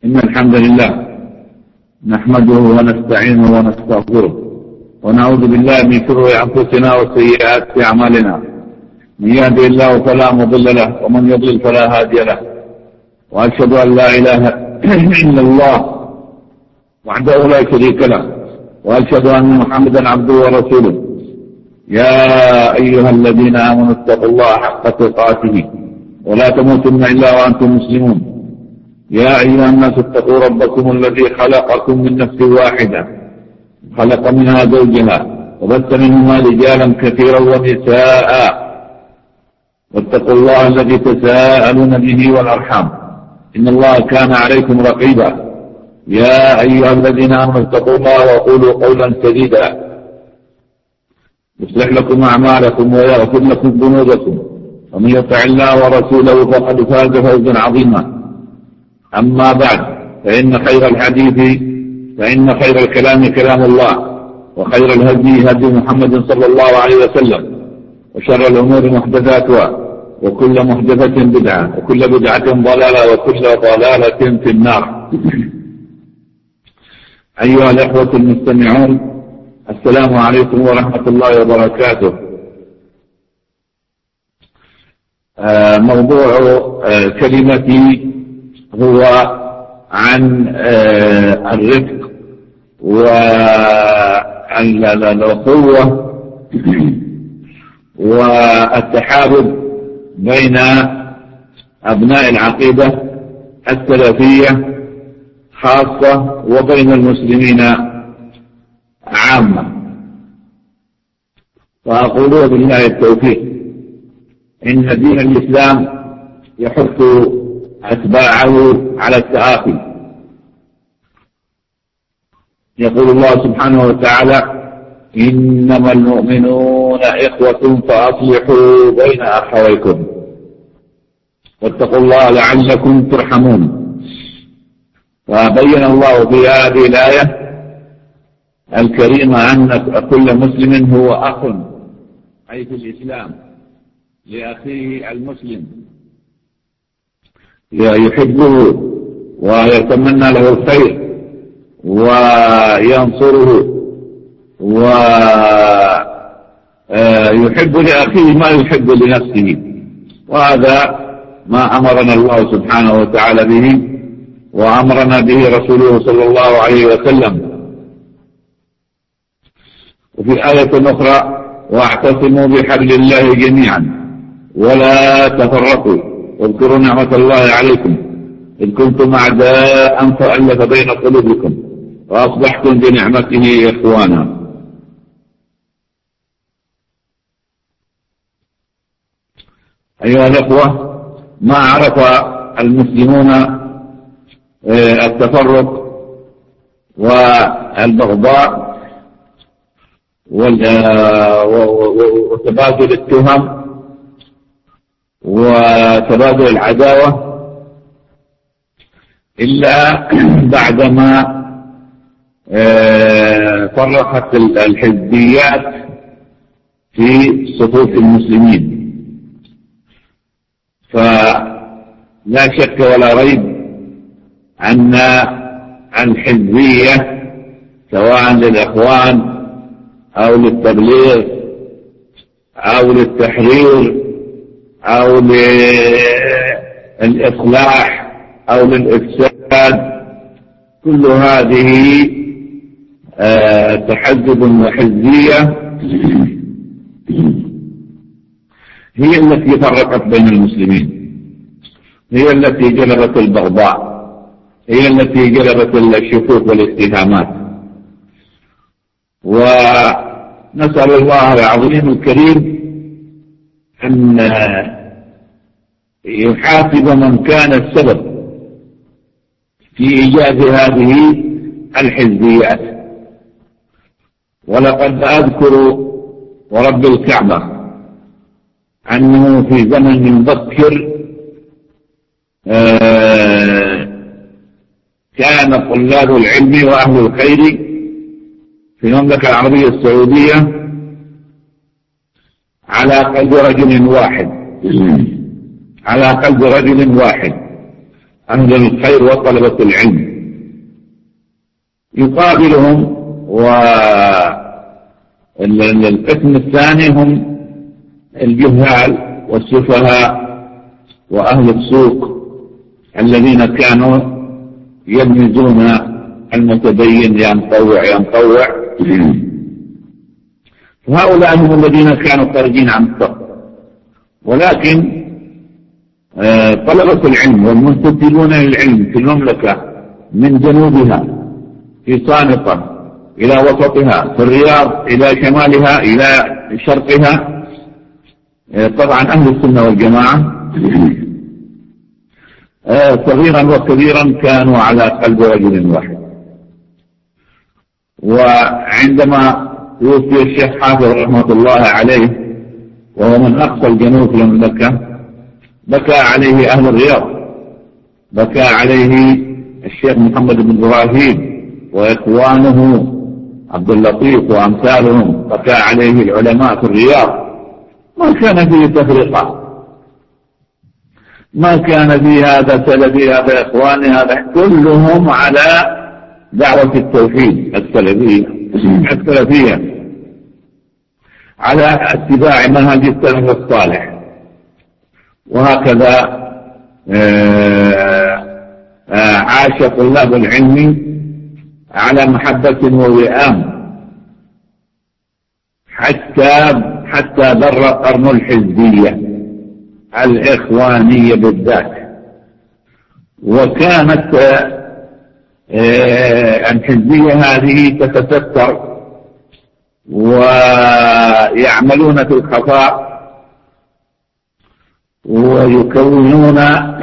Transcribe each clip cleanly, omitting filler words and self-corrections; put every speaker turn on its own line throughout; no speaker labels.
إن الحمد لله نحمده ونستعينه ونستغفره ونعوذ بالله من شرور أنفسنا وسيئات أعمالنا. من يهده الله فلا مضل له ومن يضلل فلا هادي له. وأشهد أن لا إله إلا الله وحده لا شريك له، وأشهد أن محمدا عبده ورسوله. يا أيها الذين آمنوا اتقوا الله حق تقاته ولا تموتن إلا وأنتم مسلمون. يا أيها الناس اتقوا ربكم الذي خلقكم من نفس واحدة، خلق منها زوجها وبث منهما رجالا كثيرا ونساء، واتقوا الله الذي تساءلون به والأرحام إن الله كان عليكم رقيبا. يا أيها الذين آمنوا اتقوا الله وقولوا قولا سديدا يصلح لكم أعمالكم ويغفر لكم ذنوبكم، ومن يطع الله ورسوله فقد فاز فوزا عظيما. أما بعد، فإن خير الكلام كلام الله، وخير الهدي هدي محمد صلى الله عليه وسلم، وشر الأمور محدثاتها، وكل محدثة بدعة، وكل بدعة ضلالة، وكل ضلالة في النار. أيها الأخوة المستمعون، السلام عليكم ورحمة الله وبركاته. موضوع كلمتي هو عن الرفق والأخوة والتحابب بين أبناء العقيدة السلفية خاصة وبين المسلمين عامة. وأقول بالله التوفيق إن دين الإسلام يحث أتباعه على التآخي. يقول الله سبحانه وتعالى: إنما المؤمنون إخوة فأصلحوا بين أخويكم واتقوا الله لعلكم ترحمون. وبين الله في هذه الآية الكريمة أن كل مسلم هو أخ، أي في الإسلام، لأخيه المسلم، يحبه ويتمنى له الخير وينصره ويحب لأخيه ما يحب لنفسه. وهذا ما أمرنا الله سبحانه وتعالى به، وأمرنا به رسوله صلى الله عليه وسلم. وفي آية أخرى: واعتصموا بحبل الله جميعا ولا تفرقوا واذكروا نعمة الله عليكم إذ كنتم أعداء فألف بين قلوبكم وأصبحتم بنعمته إخوانا. أيها الأخوة، ما عرف المسلمون التفرق والبغضاء وتبادل التهم وتبادل العداوة إلا بعدما فرقت الحزبيات في صفوف المسلمين. فلا شك ولا ريب أن الحزبية سواء للإخوان أو للتبليغ أو للتحرير أو للإصلاح أو للإفساد، كل هذه تحزب وحزبية هي التي فرقت بين المسلمين، هي التي جلبت البغضاء، هي التي جلبت الشكوك والاتهامات. ونسأل الله العظيم الكريم أن يحاسب من كان السبب في إيجاد هذه الحزبيات. ولقد أذكر ورب الكعبة أنه في زمن مبكر كان طلاب العلم وأهل الخير في المملكة العربية السعودية على قلب رجل واحد، أهل الخير وطلبة العلم. يقابلهم، والقسم الثاني هم الجهال والسفهاء وأهل السوق الذين كانوا يلمزون المتدين ينطوع. فهؤلاء هم الذين كانوا خارجين عن الصف. ولكن طلبة العلم والمنتسبون للعلم في المملكة من جنوبها في صانطة إلى وسطها، في الرياض إلى شمالها إلى شرقها، طبعا أهل السنة والجماعة صغيرا وكبيرا كانوا على قلب رجل واحد. وعندما توفي الشيخ حافظ رحمة الله عليه وهو من أقصى الجنوب في المملكة، بكى عليه أهل الرياض، بكى عليه الشيخ محمد بن إبراهيم وإخوانه عبد اللطيف وأمثالهم، بكى عليه العلماء في الرياض. ما كان فيه تفرقة، ما كان فيه هذا سلفي هذا إخواني هذا، كلهم على دعوة التوحيد السلفية على اتباع منهج السلف الصالح. وهكذا عاش طلاب العلم على محبة ووئام حتى بر قرن الحزبية الإخوانية بالذات. وكانت الحزبية هذه تتستر ويعملون في الخفاء ويكونون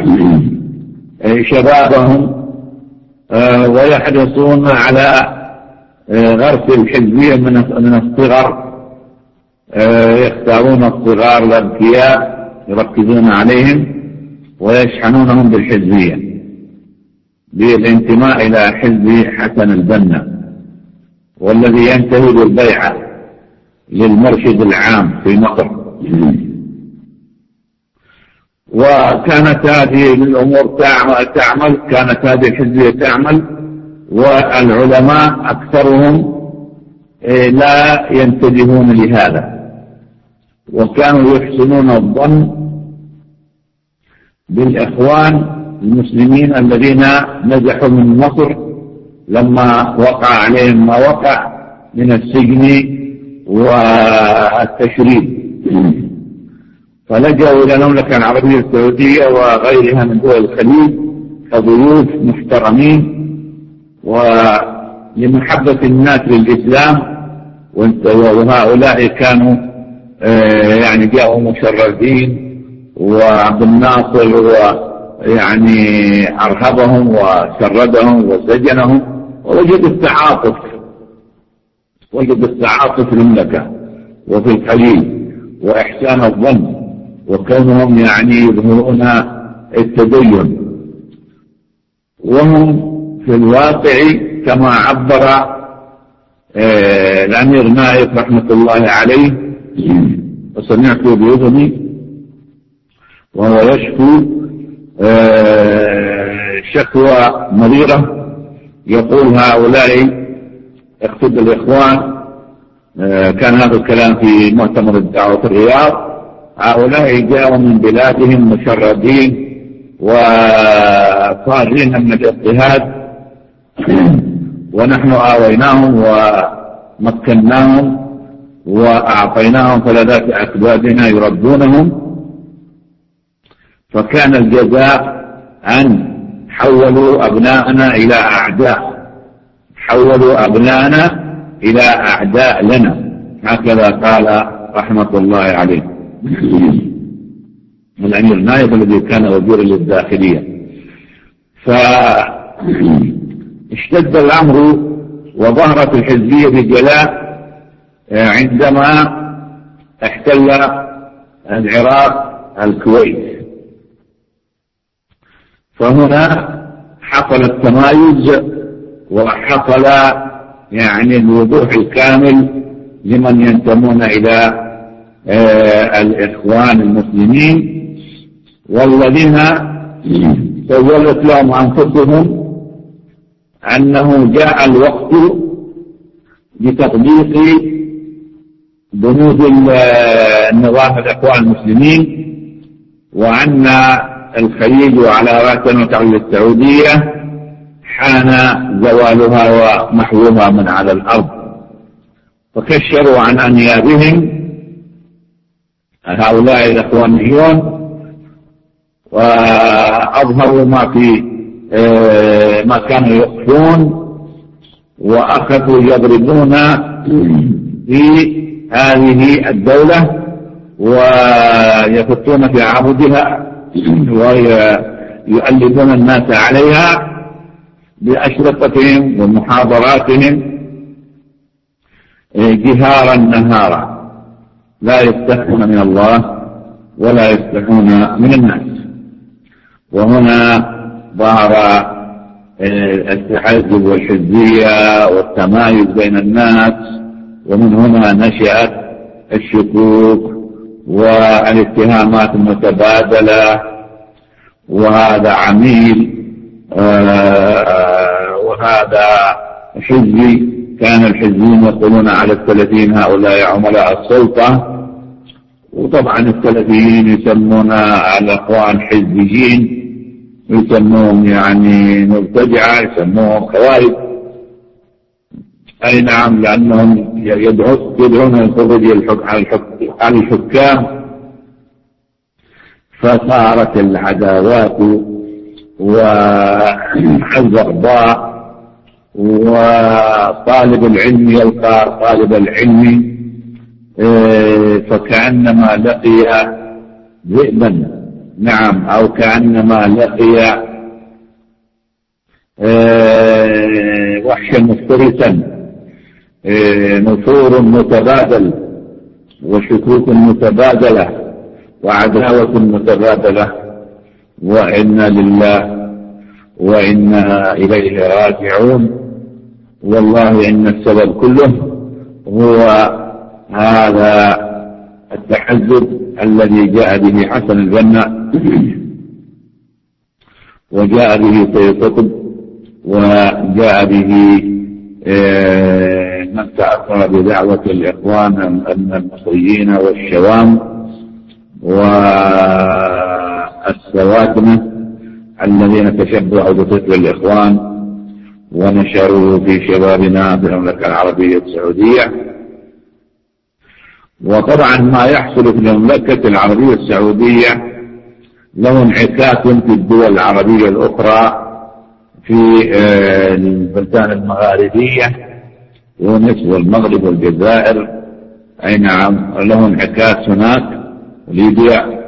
شبابهم ويحرصون على غرس الحزبية من الصغر، يختارون الصغار الأذكياء يركزون عليهم ويشحنونهم بالحزبية بالانتماء إلى حزب حسن البنا، والذي ينتهج البيعة للمرشد العام في مصر. وكانت هذه الأمور تعمل، كانت هذه الحزبية تعمل، والعلماء أكثرهم لا ينتبهون لهذا، وكانوا يحسنون الظن بالإخوان المسلمين الذين نزحوا من مصر لما وقع عليهم ما وقع من السجن والتشريد، فلجأوا إلى المملكة العربية السعودية وغيرها من دول الخليج كضيوف محترمين ولمحبة الناس للإسلام. وهؤلاء كانوا يعني جاءوا مشرفين، وعبد الناصر ويعني أرهبهم وشردهم وسجنهم، ووجد التعاطف في المملكة وفي الخليج وإحسان الظن، وكونهم يعني يظهرون التدين، وهم في الواقع كما عبر الأمير نايف رحمة الله عليه، وسمعته بأذني وهو يشكو شكوى مريرة، يقول هؤلاء اقصد الإخوان، كان هذا الكلام في مؤتمر الدعوة في الرياض، هؤلاء جاءوا من بلادهم مشردين وصارين من الاضطهاد، ونحن آويناهم ومكناهم وأعطيناهم فلذات أكبادنا يربونهم، فكان الجزاء أن حولوا أبناءنا إلى أعداء، حولوا أبناءنا إلى أعداء لنا، هكذا قال رحمة الله عليه الأمير نايف الذي كان وزيرا للداخلية. فاشتد الأمر وظهرت الحزبية بجلاء عندما احتل العراق الكويت، فهنا حصل التمايز وحصل يعني الوضوح الكامل لمن ينتمون إلى الإخوان المسلمين، والذين سولت لهم أنفسهم أنه جاء الوقت لتطبيق بنود النظام الإخوان المسلمين، وأن الخليج وعلى رأسها مملكة السعودية حان زوالها ومحوها من على الأرض. فكشروا عن أنيابهم هؤلاء الإخوانيون وأظهروا ما كانوا يخفون، وأخذوا يضربون في هذه الدولة ويفتون في عبدها ويؤلفون الناس عليها بأشرطتهم ومحاضراتهم جهارا نهارا، لا يستحون من الله ولا يستحون من الناس. وهنا ظهر التحزب والحزبية والتمايز بين الناس، ومن هنا نشأت الشكوك والاتهامات المتبادلة، وهذا عميل وهذا حزبي. كان الحزبيين يقولون على السلفيين هؤلاء عملاء السلطة، وطبعا السلفيين يسمون الأخوان حزبيين، يسموهم يعني مبتدعة، يسموهم خوارج. أي نعم، لأنهم يدعون الخروج على الحكام. فصارت العداوات والبغضاء، وطالب العلم يلقى طالب العلم فكأنما لقي ذئبا، نعم، أو كأنما لقي وحشا مفترسا. نفور متبادل وشكوك متبادلة وعداوة متبادلة، وإنا لله وإنا إليه راجعون. والله إن السبب كله هو هذا التحزب الذي جاء به حسن البنا، وجاء به سيد قطب، وجاء به من تأثر بدعوة الإخوان المصريين والشوام والسواتمة الذين تشبعوا بطفل الإخوان ونشروا في شبابنا في المملكة العربية السعودية. وطبعا ما يحصل في المملكة العربية السعودية له انعكاس في الدول العربية الأخرى في البلدان المغاربية، تونس والمغرب والجزائر. أي نعم، له انعكاس هناك، ليبيا.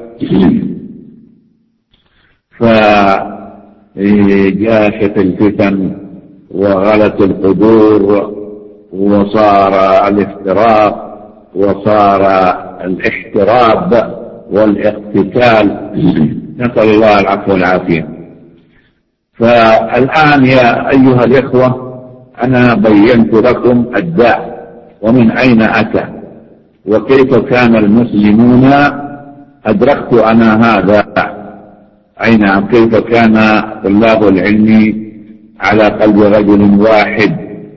فجاشت الفتن وغلت القدور، وصار الافتراق، وصار الاحتراب والاقتتال، نسأل الله العفو والعافية. فالآن يا أيها الإخوة، أنا بينت لكم الداء ومن أين أتى وكيف كان المسلمون، أدركت أنا هذا. أي نعم، كيف كان طلاب العلم على قلب رجل واحد،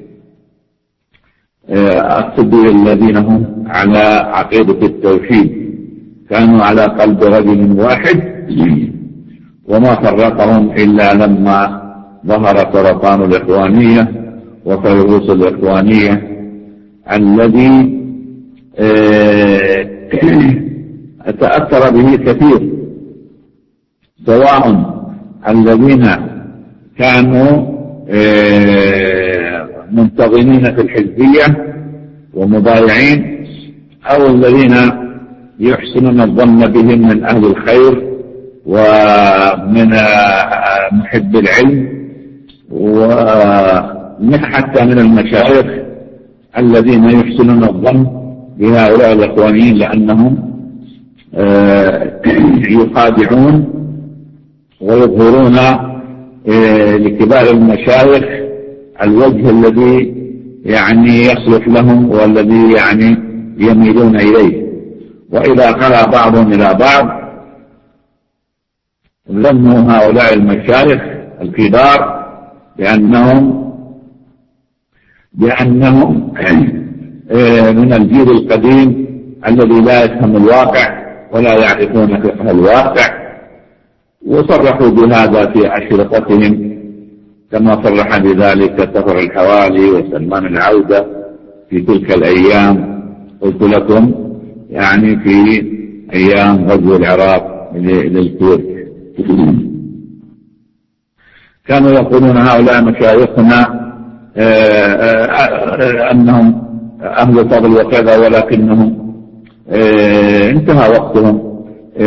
أقصد الذين هم على عقيدة التوحيد، كانوا على قلب رجل واحد، وما فرقهم إلا لما ظهر سرطان الإخوانية وفيروس الإخوانية الذي تأثر به كثير، سواء الذين كانوا منتظمين في الحزبية ومبايعين، أو الذين يحسنون الظن بهم من أهل الخير ومن محب العلم، ومن حتى من المشايخ الذين يحسنون الظن بهؤلاء الإخوانيين، لأنهم يخادعون ويظهرون لكبار المشايخ الوجه الذي يعني يصلح لهم والذي يعني يميلون إليه. وإذا خلا بعضهم إلى بعض ذموا هؤلاء المشايخ الكبار بأنهم من الجيل القديم الذي لا يفهم الواقع ولا يعرفون فقه الواقع، وصرحوا بهذا في أشرطتهم كما صرح بذلك سفر الحوالي وسلمان العودة في تلك الأيام. قلت لكم يعني في أيام غزو العراق للكويت. كانوا يقولون هؤلاء مشايخنا أنهم أهل فضل وكذا، ولكنهم انتهى وقتهم،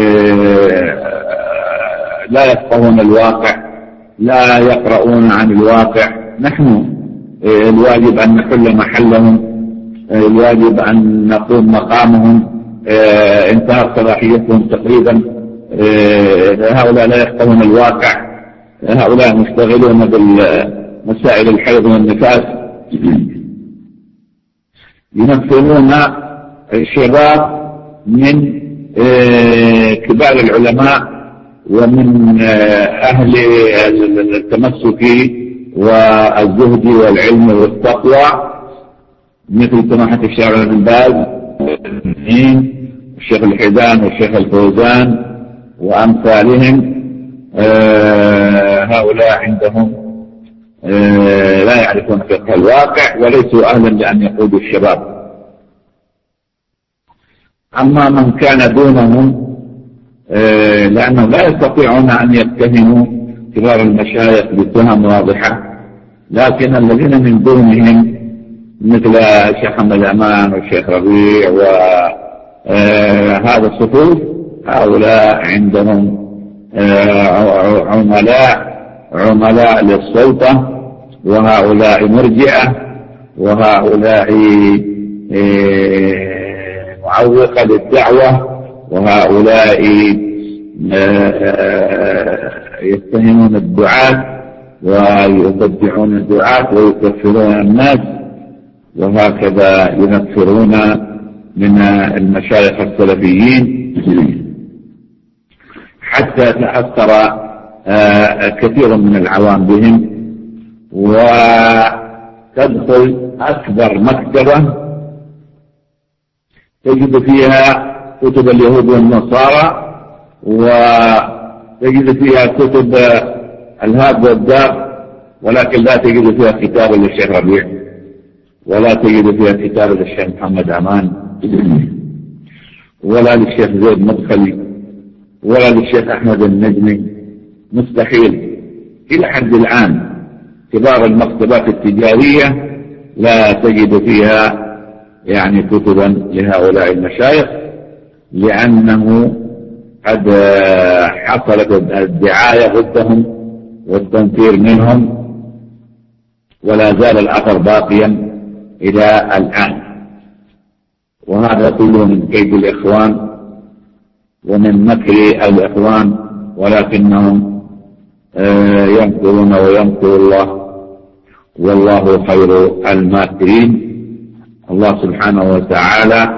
لا يفقهون الواقع، لا يقرؤون عن الواقع. نحن الواجب أن نحل محلهم، الواجب أن نقوم مقامهم، انتهت صلاحيتهم تقريبا. هؤلاء لا يفقهون الواقع، هؤلاء مشتغلون بالمسائل الحيض والنفاس، يمثلون الشباب من كبار العلماء ومن أهل التمسك والزهد والعلم والتقوى، مثل سماحة الشيخ ابن باز والشيخ الحيدان والشيخ الفوزان وأمثالهم. هؤلاء عندهم لا يعرفون فقه الواقع وليسوا أهلا لأن يقودوا الشباب. أما من كان دونهم لأنهم لا يستطيعون أن يتهموا كبار المشايخ بتهم واضحة، لكن الذين من دونهم مثل الشيخ محمد أمان والشيخ ربيع وهذا الصفوف، هؤلاء عندهم عملاء للسلطة، وهؤلاء مرجئة، وهؤلاء معوقة للدعوة، وهؤلاء يتهمون الدعاة ويصدعون الدعاة ويكفرون الناس، وهكذا ينفرون من المشايخ السلفيين حتى تأثر كثير من العوام بهم. وتدخل أكبر مكتبة تجد فيها كتب اليهود والنصارى، وتجد فيها كتب الهاب والدار، ولكن لا تجد فيها كتاب للشيخ ربيع، ولا تجد فيها كتاب للشيخ محمد أمان، ولا للشيخ زيد مدخلي، ولا للشيخ أحمد النجمي. مستحيل. إلى حد الآن كبار المكتبات التجارية لا تجد فيها يعني كتبا لهؤلاء المشايخ، لأنه قد حصلت الدعاية ضدهم والتنفير منهم، ولا زال الأثر باقيا إلى الآن. وهذا كله من كيد الإخوان ومن مكر الإخوان، ولكنهم يمكرون ويمكر الله، والله خير الماكرين. الله سبحانه وتعالى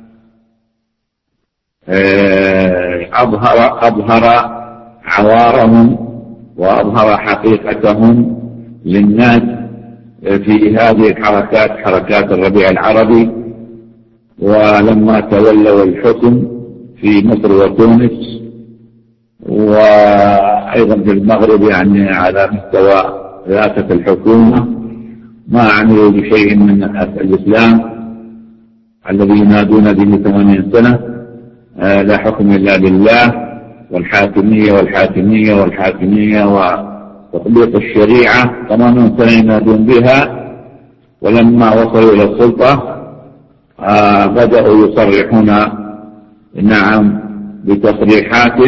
أظهر عوارهم وأظهر حقيقتهم للناس في هذه الحركات، حركات الربيع العربي. ولما تولوا الحكم في مصر وتونس وأيضا في المغرب يعني على مستوى رئاسة الحكومة، ما عملوا بشيء من الإسلام الذي ينادون به 80 سنة، لا حكم إلا بالله، والحاكمية والحاكمية والحاكمية وتطبيق الشريعة 80 سنة ينادون بها. ولما وصلوا إلى السلطة بدأوا يصرحون نعم بتصريحات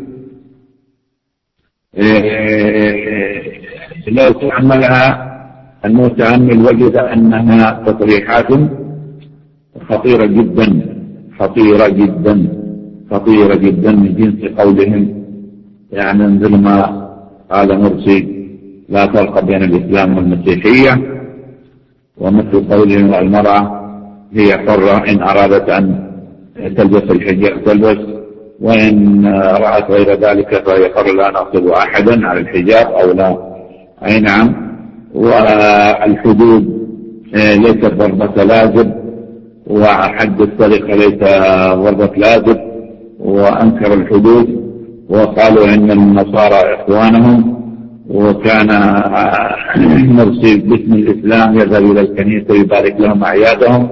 لو تأملها المتأمل وجد أنها تصريحات خطيرة جدا، خطيرة جدا، خطيرة جدا، من جنس قولهم يعني مثل ما قال مرسي لا فرق بين الإسلام والمسيحية، ومثل قولهم المرأة هي حرة إن أرادت أن تلبس الحجاب تلبس، وإن رأت غير ذلك فيقر لا نغصب أحدا على الحجاب أو لا. أي نعم. والحدود ليست ضربة لازم، وحد السرقة ليس ضربة لازم، وأنكر الحدود وقالوا إن النصارى إخوانهم، وكان مرسي باسم الإسلام يذهب إلى الكنيسة يبارك لهم أعيادهم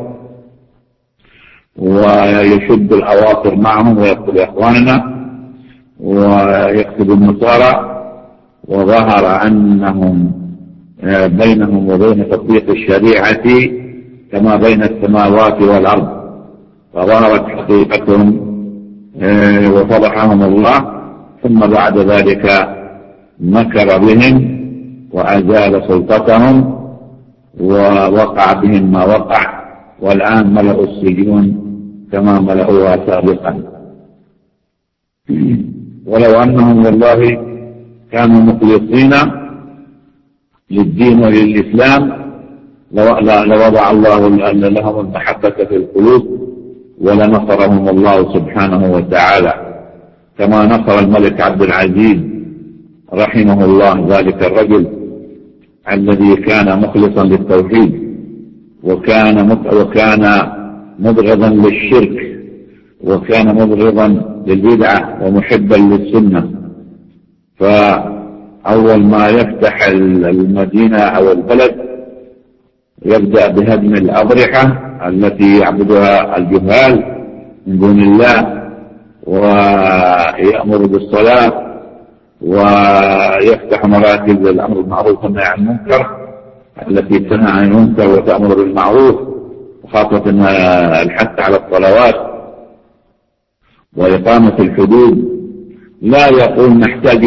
ويشد الأواصر معهم ويقتل إخواننا ويقتل النصارى. وظهر أنهم بينهم وبين تطبيق الشريعة كما بين السماوات والأرض، فظهرت حقيقتهم وفضحهم الله. ثم بعد ذلك مكر بهم وأزال سلطتهم ووقع بهم ما وقع، والآن ملأوا السجون كما ملأوها سابقا. ولو أنهم والله كانوا مخلصين للدين وللإسلام لوضع الله لهم المحبة في القلوب ولنصرهم الله سبحانه وتعالى، كما نصر الملك عبد العزيز رحمه الله ذلك الرجل الذي كان مخلصا للتوحيد وكان مبغضا للشرك وكان مبغضا للبدعة ومحبا للسنة. فأول ما يفتح المدينة أو البلد يبدأ بهدم الأضرحة التي يعبدها الجهال من دون الله، ويأمر بالصلاة، ويفتح مراكز الأمر بالمعروف والنهي عن المنكر التي تنهى عن المنكر وتأمر بالمعروف، وخاصة الحث على الصلوات وإقامة الحدود. لا يقول نحتاج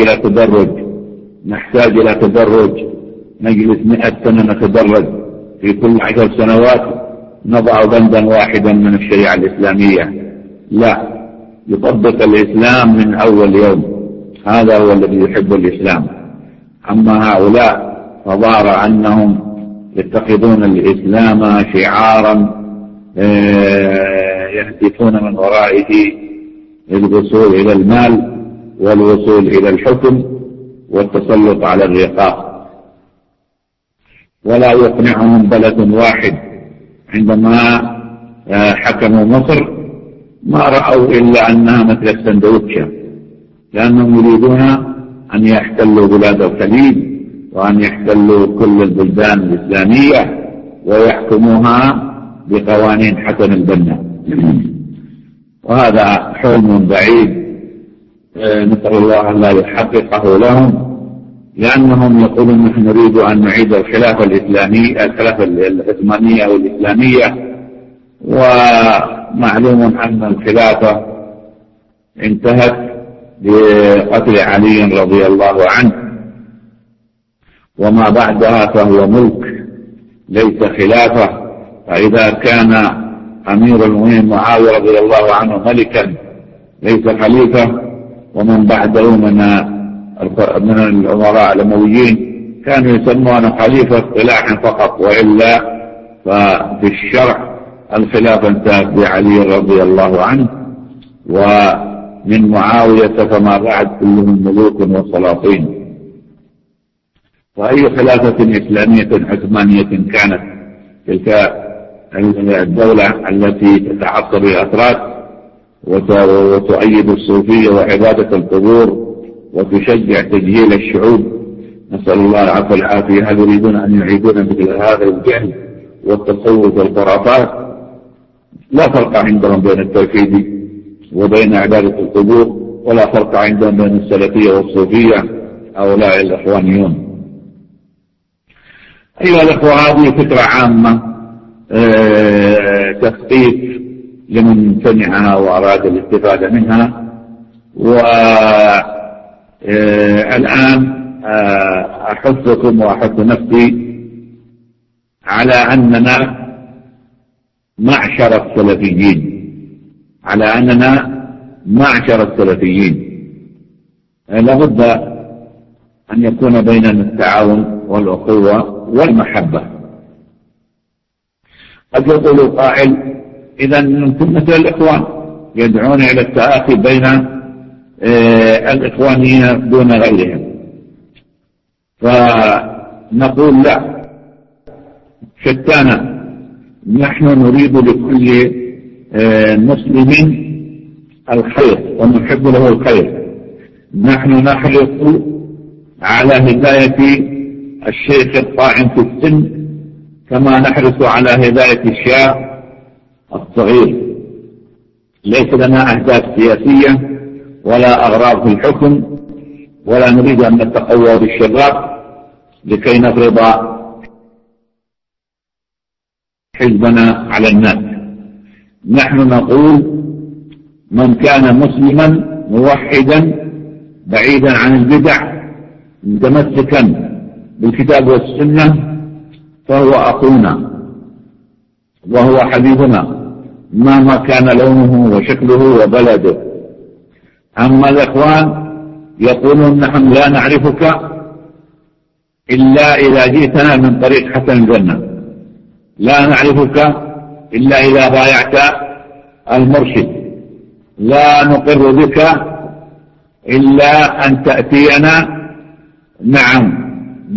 إلى تدرج، نجلس 100 سنة نتدرج، في كل 10 سنوات نضع بندا واحدا من الشريعة الإسلامية. لا، يطبق الإسلام من أول يوم، هذا هو الذي يحب الإسلام. أما هؤلاء فظهر أنهم يتخذون الإسلام شعارا يهدفون من ورائه الوصول إلى المال والوصول إلى الحكم والتسلط على الرقاب. ولا يقنعهم بلد واحد عندما حكموا مصر ما رأوا إلا أنها مثل السندوتشة، لأنهم يريدون أن يحتلوا بلاد الخليج وأن يحتلوا كل البلدان الإسلامية ويحكموها بقوانين حسن البنا، وهذا حلم بعيد نسأل الله أن لا يحققه لهم، لأنهم يقولون نحن نريد أن نعيد الخلافة العثمانية والإسلامية. ومعلوم أن الخلافة انتهت بقتل علي رضي الله عنه، وما بعدها فهو ملك ليس خلافة. فإذا كان أمير المؤمنين معاوية رضي الله عنه ملكا ليس خليفة، ومن بعده من الأمراء الأمويين كانوا يسمون خليفة اصطلاحا فقط، وإلا ففي الشرع الخلافة انتهت بعلي رضي الله عنه، ومن معاوية فما بعد كلهم ملوك وسلاطين. وأي خلافة إسلامية عثمانية كانت تلك الدولة التي تتعصب الأتراك وتؤيد الصوفية وعبادة القبور وتشجع تجهيل الشعوب، نسأل الله العفو والعافية. هل يريدون أن يعيدون مثل هذا الجهل والتصوف والخرافات؟ لا فرق عندهم بين التوحيد وبين عبادة القبور، ولا فرق عندهم بين السلفية والصوفية، هؤلاء الإخوانيون. أيها الأخوة، هذه فكرة عامة تثقيف لمن سمعها وأراد الاستفادة منها. والآن أحثكم وأحث نفسي على أننا معشر السلفيين لابد أن يكون بيننا التعاون والأخوة والمحبة. قد يقول قائل إذا أنتم مثل الإخوان، يدعون إلى التآخي بين الإخوانيين دون غيرهم. فنقول لا، شتانا. نحن نريد لكل مسلم الخير ونحب له الخير. نحن نحرص على هداية الشيخ القائم في السن كما نحرص على هداية الشاب الصغير. ليس لنا أهداف سياسية ولا أغراض في الحكم، ولا نريد أن نتقوى بالشباب لكي نفرض حزبنا على الناس. نحن نقول من كان مسلما موحدا بعيدا عن البدع متمسكا بالكتاب والسنة فهو أخونا وهو حبيبنا مهما كان لونه وشكله وبلده. أما الإخوان يقولون نحن لا نعرفك إلا إذا جئتنا من طريق حسن الجنة، لا نعرفك إلا إذا بايعت المرشد، لا نقر بك إلا أن تأتينا نعم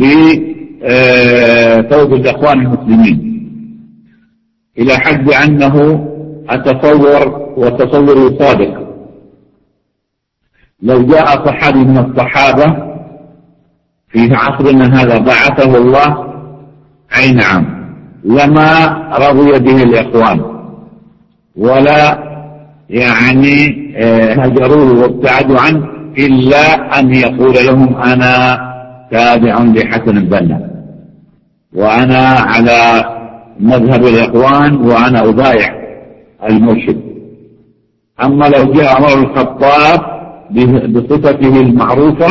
بفوز الإخوان المسلمين، إلى حد أنه أتصور وتصوري صادق لو جاء صحابي من الصحابة في عصرنا هذا بعثه الله أي نعم لما رضي به الإخوان ولا يعني هجروه وابتعدوا عنه إلا أن يقول لهم أنا تابع لحسن البنا وأنا على مذهب الإخوان وأنا أبايع المرشد. أما لو جاء عمر الخطاب بصفته المعروفة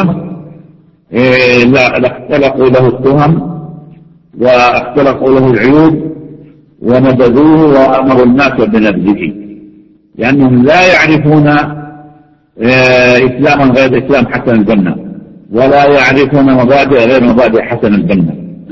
لاختلقوا له التهم واختلقوا له العيوب ونبذوه وأمروا الناس بنبذه، لأنهم لا يعرفون إسلاما غير إسلام حسن البنا ولا يعرفون مبادئ غير مبادئ حسن البنا.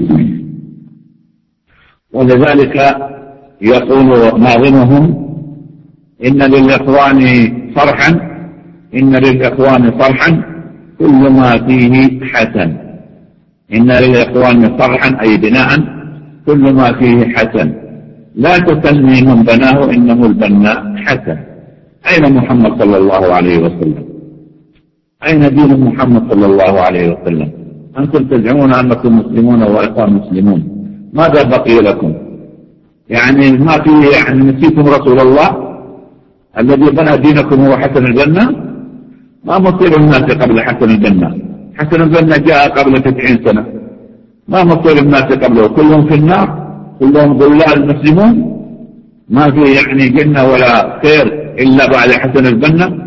ولذلك يقول ناظمهم إن للإخوان صرحا إن للإخوان صرحا كل ما فيه حسن. إن للإخوان صرحا أي بناء كل ما فيه حسن، لا تسلمي من بناه إنه البناء حسن. أين محمد صلى الله عليه وسلم؟ أين دين محمد صلى الله عليه وسلم؟ أنتم تزعمون أنكم مسلمون وإخوان مسلمون، ماذا بقي لكم؟ يعني ما فيه، يعني نسيتم رسول الله الذي بنى دينكم هو حسن البنا؟ ما مصير الناس قبل حسن البنا؟ حسن البنا جاء قبل 90 سنة، ما مصير الناس قبله؟ كلهم في النار، كلهم ضلال مسلمون، ما في يعني جنة ولا خير إلا بعد حسن البنا.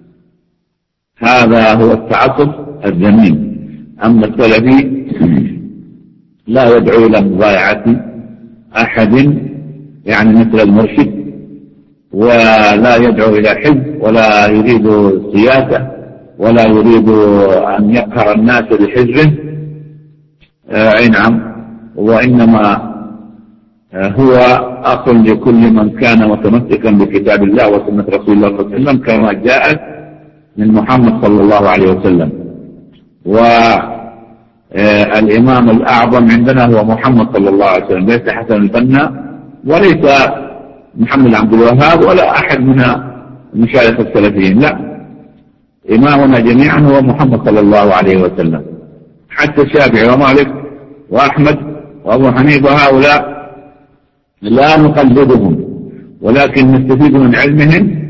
هذا هو التعصب الذميم. أما السلفي لا يدعو إلى مبايعة أحد يعني مثل المرشد، ولا يدعو إلى حزب، ولا يريد سياسة، ولا يريد أن يقهر الناس بحزبه. أي نعم، وإنما هو أخ لكل من كان متمسكا بكتاب الله وسنة رسول الله صلى الله عليه وسلم كما جاءت من محمد صلى الله عليه وسلم. والإمام الأعظم عندنا هو محمد صلى الله عليه وسلم، ليس حسن البنا وليس محمد عبد الوهاب ولا أحد من المشايخ السلفيين، لا، إمامنا جميعا هو محمد صلى الله عليه وسلم. حتى الشافعي ومالك وأحمد وأبو حنيفة هؤلاء لا نقلدهم، ولكن نستفيد من علمهم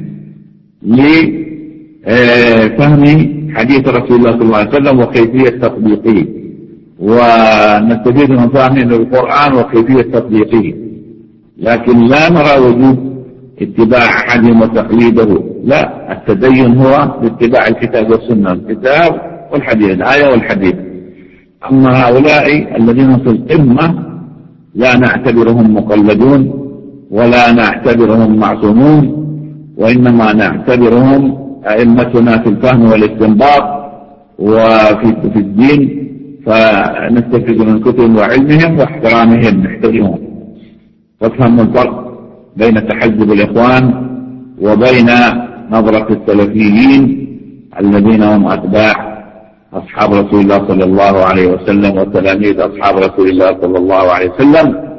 لفهم حديث رسول الله صلى الله عليه وسلم وكيفية تطبيقه، ونستفيد من فهم القرآن وكيفية تطبيقه، لكن لا نرى وجود اتباع أحد وتقليده، لا، التدين هو باتباع الكتاب والسنة، الكتاب والحديث، الآية والحديث. أما هؤلاء الذين في القمة لا نعتبرهم مقلدون ولا نعتبرهم معصومون، وإنما نعتبرهم أئمتنا في الفهم والاستنباط وفي الدين، فنستفيد من كتبهم وعلمهم واحترامهم، نحترمهم. وافهموا الفرق بين تحزب الإخوان وبين نظرة السلفيين الذين هم أتباع أصحاب رسول الله صلى الله عليه وسلم وتلاميذ أصحاب رسول الله صلى الله عليه وسلم.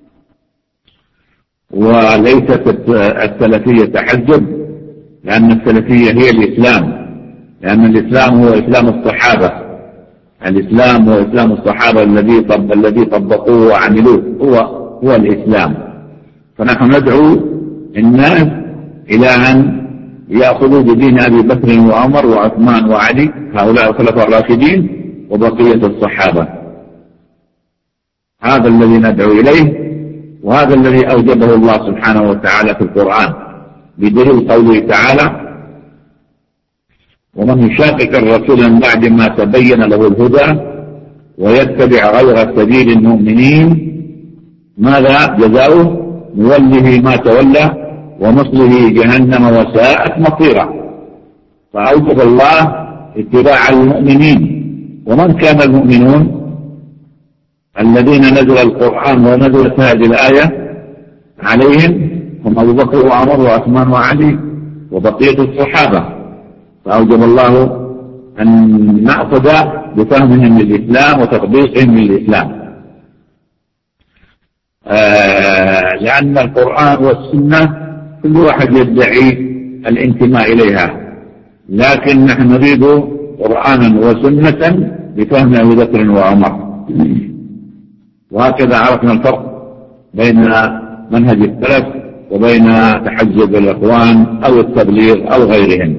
وليست السلفية تحزب، لأن السلفية هي الإسلام، لأن الإسلام هو إسلام الصحابة، الإسلام هو إسلام الصحابة الذي طبقوه وعملوه هو الإسلام. فنحن ندعو الناس إلى أن يأخذوا بدين أبي بكر وعمر وعثمان وعلي، هؤلاء الخلفاء الراشدين وبقية الصحابة. هذا الذي ندعو إليه، وهذا الذي أوجبه الله سبحانه وتعالى في القرآن، بدليل قوله تعالى: ومن يشاقق الرسول من بعد ما تبين له الهدى ويتبع غير سبيل المؤمنين ماذا جزاؤه؟ نوله ما تولى ونصله جهنم وساءت مصيرا. فأوجب الله اتباع المؤمنين. ومن كان المؤمنون الذين نزل القرآن ونزلت هذه الآية عليهم هم أبو بكر وعمر وعثمان وعلي وبقية الصحابة. فأوجب الله أن نأخذ بفهمهم للإسلام وتطبيقهم للإسلام، لأن القرآن والسنة كل واحد يدعي الانتماء إليها، لكن نحن نريد قرآنا وسنة بفهم أبي بكر وعمر. وهكذا عرفنا الفرق بين منهج السلف وبين تحزب الإخوان أو التبليغ أو غيرهم.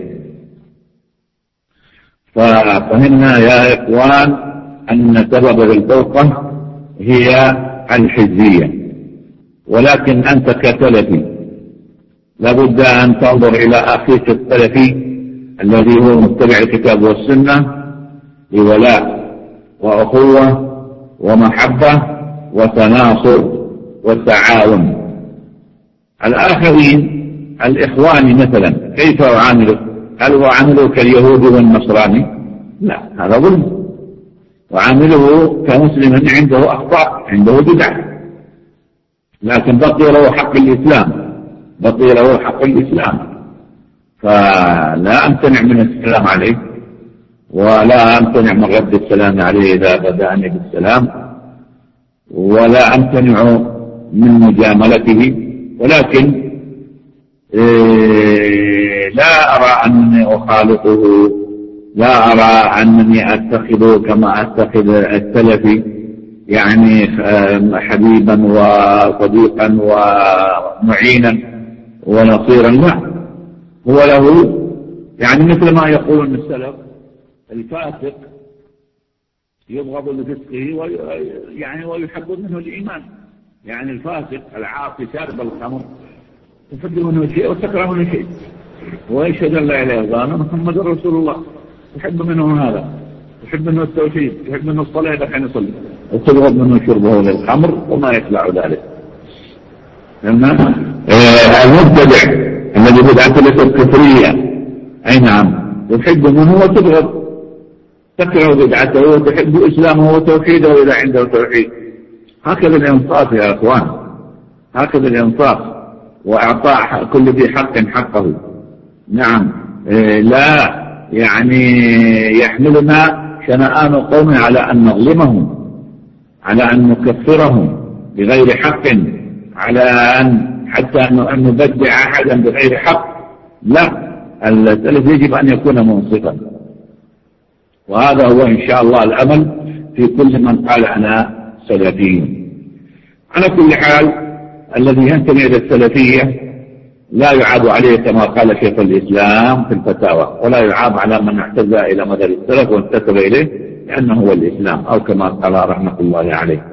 ففهمنا يا إخوان أن سبب الفرقة هي الحزبية، ولكن أنت كسلفي لابد أن تنظر إلى أخيك السلفي الذي هو متبع الكتاب والسنة بولاء وأخوة ومحبة وتناصر وتعاون. الآخرين الإخوان مثلا كيف أعامله؟ هل أعامله كاليهود والنصراني؟ لا، هذا ظلم. وعامله كمسلم عنده أخطاء، عنده بدع، لكن بقي له حق الإسلام، بقي له حق الإسلام. فلا أمتنع من السلام عليه، ولا أمتنع من رد السلام عليه إذا بدأني بالسلام، ولا أمتنع من مجاملته، ولكن لا أرى أنني أخالطه، لا أرى أنني أتخذه كما أتخذ السلفي يعني حبيبا وصديقا ومعينا ونصيرا. لا، هو له يعني مثل ما يقولون السلف: الفاسق يبغض لفسقه ويحب منه الإيمان. يعني الفاسق العاصي شارب الخمر يحب منه شيء وتكره منه شيء، ويشهد أن لا إله إلا الله محمد رسول الله، يحب منه هذا، يحب منه التوحيد، يحب منه الصلاة إذا كان يصلي، وتبغض منه شربه للخمر وما يتبع ذلك. المبتدع الذي بدعته ليست كفرية، أي نعم، تحب منه وتبغض، تكره بدعته وتحب إسلامه وتوحيده إذا عنده توحيد. هكذا الإنصاف يا أخوان، هكذا الإنصاف، وإعطاء كل ذي حق حقه. نعم، لا يعني يحملنا شنآن قوم على أن نظلمهم، على أن نكفرهم بغير حق، على أن حتى أن نبدع أحدا بغير حق. لا، السلف يجب أن يكون منصفا، وهذا هو إن شاء الله الأمل في كل من قال أنا سلفي. على كل حال الذي ينتمي إلى السلفية لا يعاب عليه كما قال شيخ الإسلام في الفتاوى، ولا يعاب على من اعتزى إلى مذهب السلف وانتسب إليه، لأنه هو الإسلام، أو كما قال رحمة الله عليه.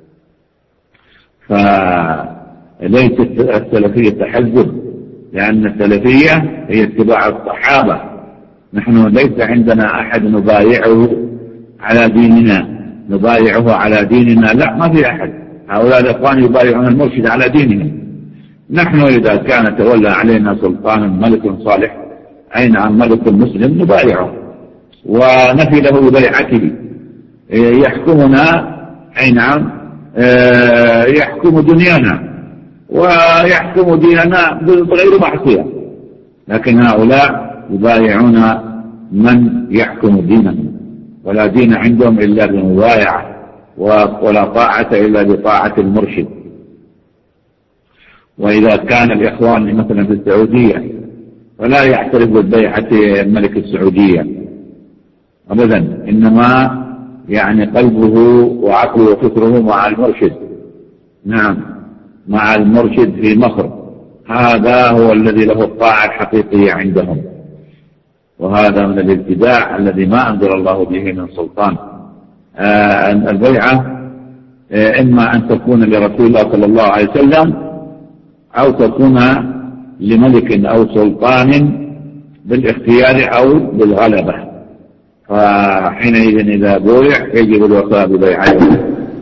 فليست السلفية تحزب، لأن السلفية هي اتباع الصحابة. نحن ليس عندنا أحد نبايعه على ديننا، نبايعه على ديننا، لا، ما في أحد. هؤلاء الإخوان يبايعون المرشد على دينهم. نحن إذا كان تولى علينا سلطان ملك صالح، أي نعم ملك مسلم، نبايعه ونفي له بيعته، يحكمنا، أي نعم، يحكم دنيانا ويحكم ديننا بغير معصية. لكن هؤلاء يبايعون من يحكم دينهم، ولا دين عندهم إلا بالمبايعة، ولا طاعة إلا بطاعة المرشد. وإذا كان الإخوان مثلا في السعودية فلا يعترف ببيعة الملك السعودية أبدا، إنما يعني قلبه وعقله وفكره مع المرشد. نعم، مع المرشد في مصر، هذا هو الذي له الطاعة الحقيقية عندهم، وهذا من الابتداع الذي ما أنزل الله به من سلطان. البيعة إما أن تكون لرسول الله صلى الله عليه وسلم أو تكون لملك أو سلطان بالاختيار أو بالغلبة، فحينئذ إذا بويع يجب الوفاء ببيعته.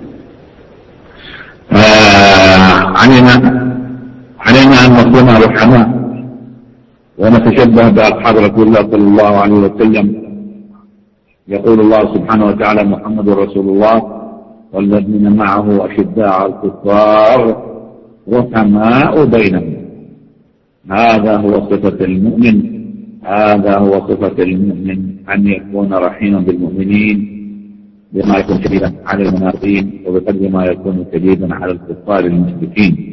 علينا أن نكون رحماء ونتشبه بأصحاب رسول الله صلى الله عليه وسلم. يقول الله سبحانه وتعالى: محمد رسول الله والذين معه أشداء على الكفار رحماء بينهم. هذا هو صفة المؤمن، هذا هو صفة المؤمن، أن يكون رحيما بالمؤمنين بما يكون شديدا على المنافقين وبقدر ما يكون شديدا على الكفار المشركين.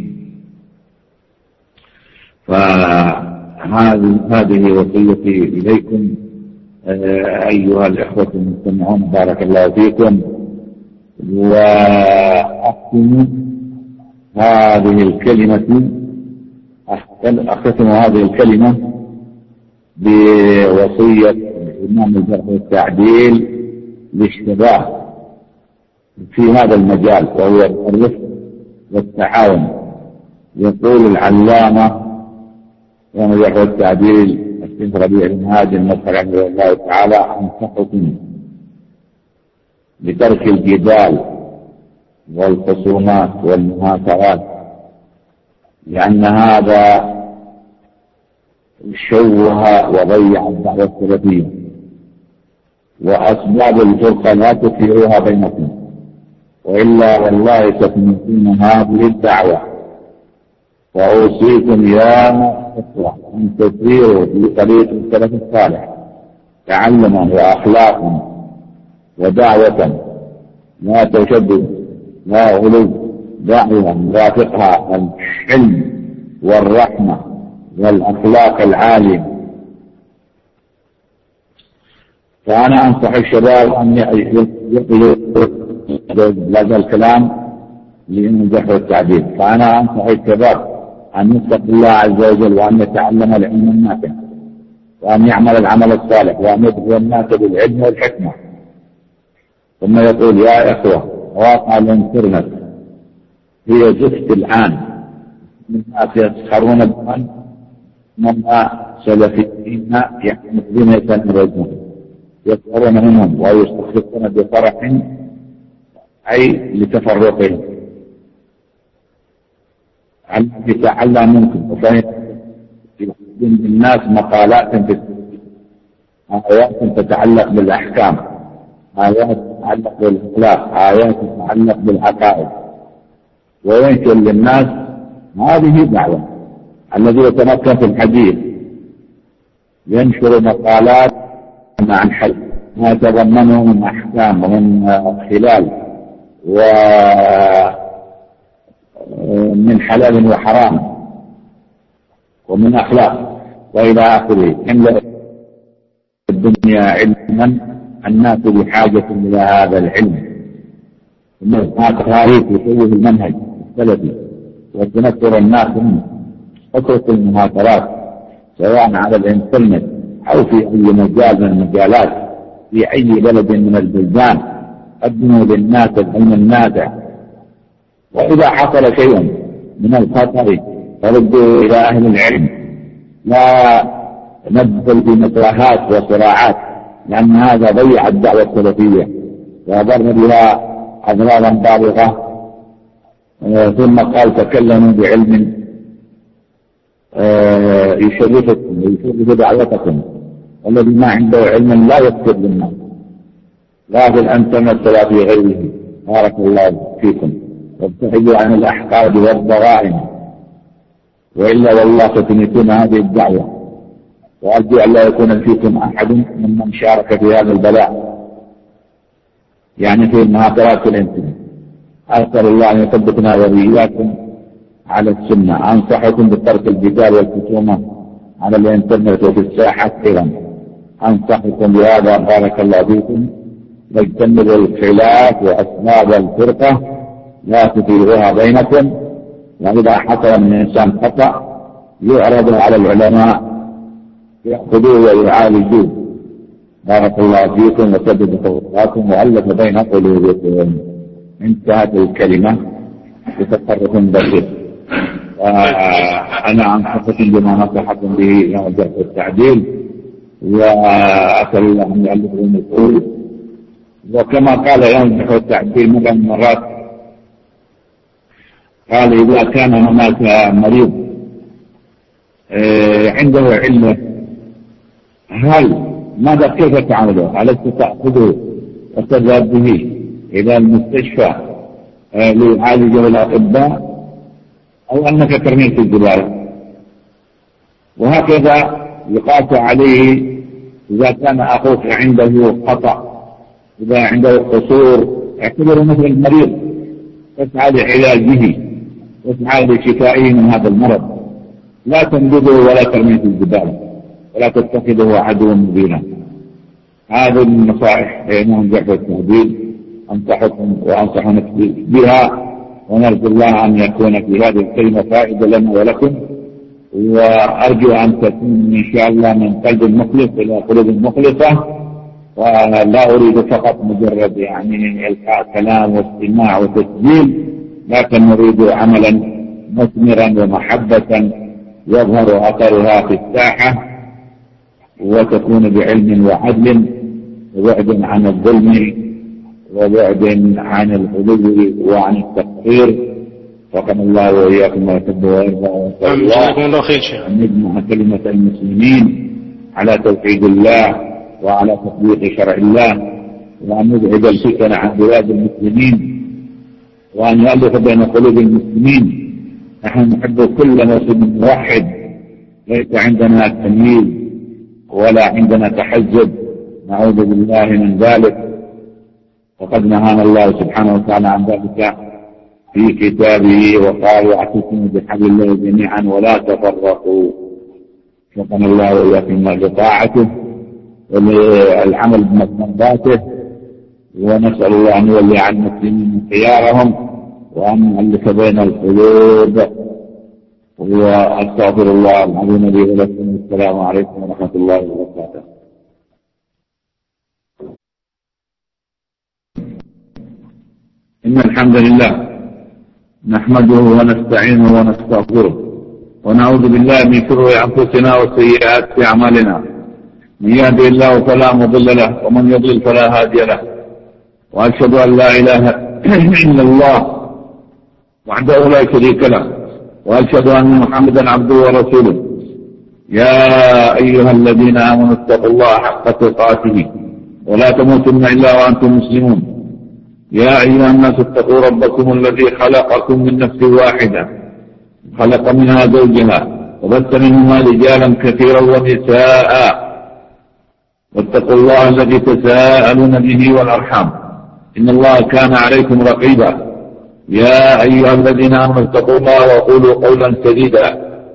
فهذه وصيتي إليكم أيها الإخوة المستمعون، بارك الله فيكم. وأختم هذه الكلمة بوصية الإمام الجرح والتعديل للشباب في هذا المجال، وهو الرفق والتعاون. يقول العلامة إمام الجرح والتعديل الشيخ ربيع بن هادي المدخل رحمه الله تعالى: أنصحكم بترك الجدال والخصومات والمهاترات، لأن هذا شوه وضيع الدعوة السلفية، وأسباب الفرقة لا تثيروها بينكم، وإلا والله ستموتون هذه الدعوة. وأوصيكم يا إخوة أن تسيروا بطريق السلف الصالح تعلما وأخلاقا ودعوة، لا تشدد لا غلو، دعوة مرافقها الحلم والرحمة والأخلاق العالية. فأنا أنصح الشباب أن يقلوا هذا الكلام للجرح والتعديل. فأنا أنصح الشباب أن يتقوا الله عز وجل، وأن يتعلم العلم النافع، وأن يعمل العمل الصالح، وأن يدعو الناس بالعلم والحكمة. ثم يقول: يا إخوة، مواقع الانترنت هي زفت الآن، الناس يسخرون من سلفيين يحمدون يتنرجون، يسخرون منهم ويستخلصون بفرح أي لتفرقهم. يتعلم منكم وفهم الناس مقالات آيات تتعلق بالأحكام، آيات تتعلق بالأخلاق، آيات تتعلق بالعقائد، وينشر للناس هذه دعوة. الذي يتمكن في الحديث ينشر مقالات عن حل ما يتضمنه من أحكام ومن خلال ومن حلال وحرام ومن أخلاق وإلى آخره. إملأ الدنيا علما، الناس بحاجة إلى هذا العلم. ثم هناك تاريخ يشوه المنهج السلفي وتنكر الناس منه. اتركوا المهاترات سواء على الانترنت أو في أي مجال من المجالات، في أي بلد من البلدان. قدموا للناس العلم النافع، وإذا حصل شيء من الخطر فردوا إلى أهل العلم، لا ندخل في متاهات وصراعات، لأن هذا ضيع الدعوة السلفية وضر بها أضرارا بالغة. ثم قال: تكلموا بعلم يشرفكم ويشرف دعوتكم، والذي ما عنده علم لا يكتب للناس، لا في الانترنت ولا في غيره. بارك الله فيكم، وابتعدوا عن الأحقاد والضغائن، وإلا والله ستميتون هذه الدعوة وأرجو أن لا يكون فيكم أحد ممن شارك في هذا البلاء، يعني في المهاترات والانترنت. أسأل الله أن يثبتنا وإياكم على السنة. أنصحكم بترك الجدال والخصومة على الانترنت وفي الساحة كثيرا. أنصحكم بهذا بارك الله فيكم، واجتنبوا الخلاف وأسباب الفرقة لا تثيرها بينكم، وإذا حصل من الإنسان خطأ يعرض على العلماء يأخذوه ويعالجوه. بارك الله فيكم وسدد خطاكم وألف بين قلوبكم. انتهت الكلمة بتصرف بسيط. أنا أنصحكم بما نصحكم به يوم الجرح والتعديل، وأسأل الله أن يعلمكم القلوب. وكما قال يوم الجرح والتعديل مرة من المرات، قال إذا كان هناك مريض عنده علة، ماذا كيف تعمله؟ ألست تأخذه وتذهب به إلى المستشفى ليعالجه الأطباء، أو أنك ترميه في الزبالة؟ وهكذا يقاس عليه إذا كان أخوك عنده خطأ، إذا عنده قصور، اعتبره مثل المريض، تسعى لعلاجه، تسعى لشفائه من هذا المرض. لا تنبذه ولا ترميه في الزبالة ولا تتخذه عدوا مبينا. هذه النصائح يوم الجرح والتعديل أنصحكم وأنصح نفسي بها، ونرجو الله أن يكون في هذه الكلمة فائدة لنا ولكم، وأرجو أن تكون إن شاء الله من قلب مخلص إلى قلوب مخلصة، ولا أريد فقط مجرد يعني إلقاء كلام واستماع وتسجيل، لكن نريد عملا مثمرا ومحبة يظهر أثرها في الساحة، وتكون بعلم وعدل وبعد عن الظلم وبعد عن الغلو وعن التقصير. وكان الله وإياكم ما يحب ويرضى، ونسأل الله أن يجمع كلمة المسلمين على توحيد الله وعلى تطبيق شرع الله، وأن يبعد الفتن عن بلاد المسلمين، وأن يؤلف بين قلوب المسلمين. نحن نحب كل مسلم موحد، ليس عندنا تمييز ولا عندنا تحزب، نعوذ بالله من ذلك، وقد نهانا الله سبحانه وتعالى عن ذلك في كتابه، وقال واعتصموا بحبل الله جميعا ولا تفرقوا. وقنا الله وإياكم بطاعته والعمل بمطلوباته، ونسأل الله أن يولي على المسلمين خيارهم وأن يؤلف بين القلوب. وأستغفر الله العظيم لي ولكم. السلام عليكم ورحمة الله وبركاته. إن الحمد لله نحمده ونستعينه ونستغفره، ونعوذ بالله من شرور أنفسنا وسيئات أعمالنا. من يهده الله فلا مضل له، ومن يضلل فلا هادي له. وأشهد أن لا إله إلا الله وحده لا شريك له، وأشهد أن محمدا عبده ورسوله. يا أيها الذين آمنوا اتقوا الله حق تقاته ولا تموتن إلا وأنتم مسلمون. يا أيها الناس اتقوا ربكم الذي خلقكم من نفس واحدة، خلق منها زوجها وبث منهما رجالا كثيرا ونساء، واتقوا الله الذي تساءلون به والأرحام، إن الله كان عليكم رقيبا. يا أيها الذين آمنوا اتقوا الله وقولوا قولا سديدا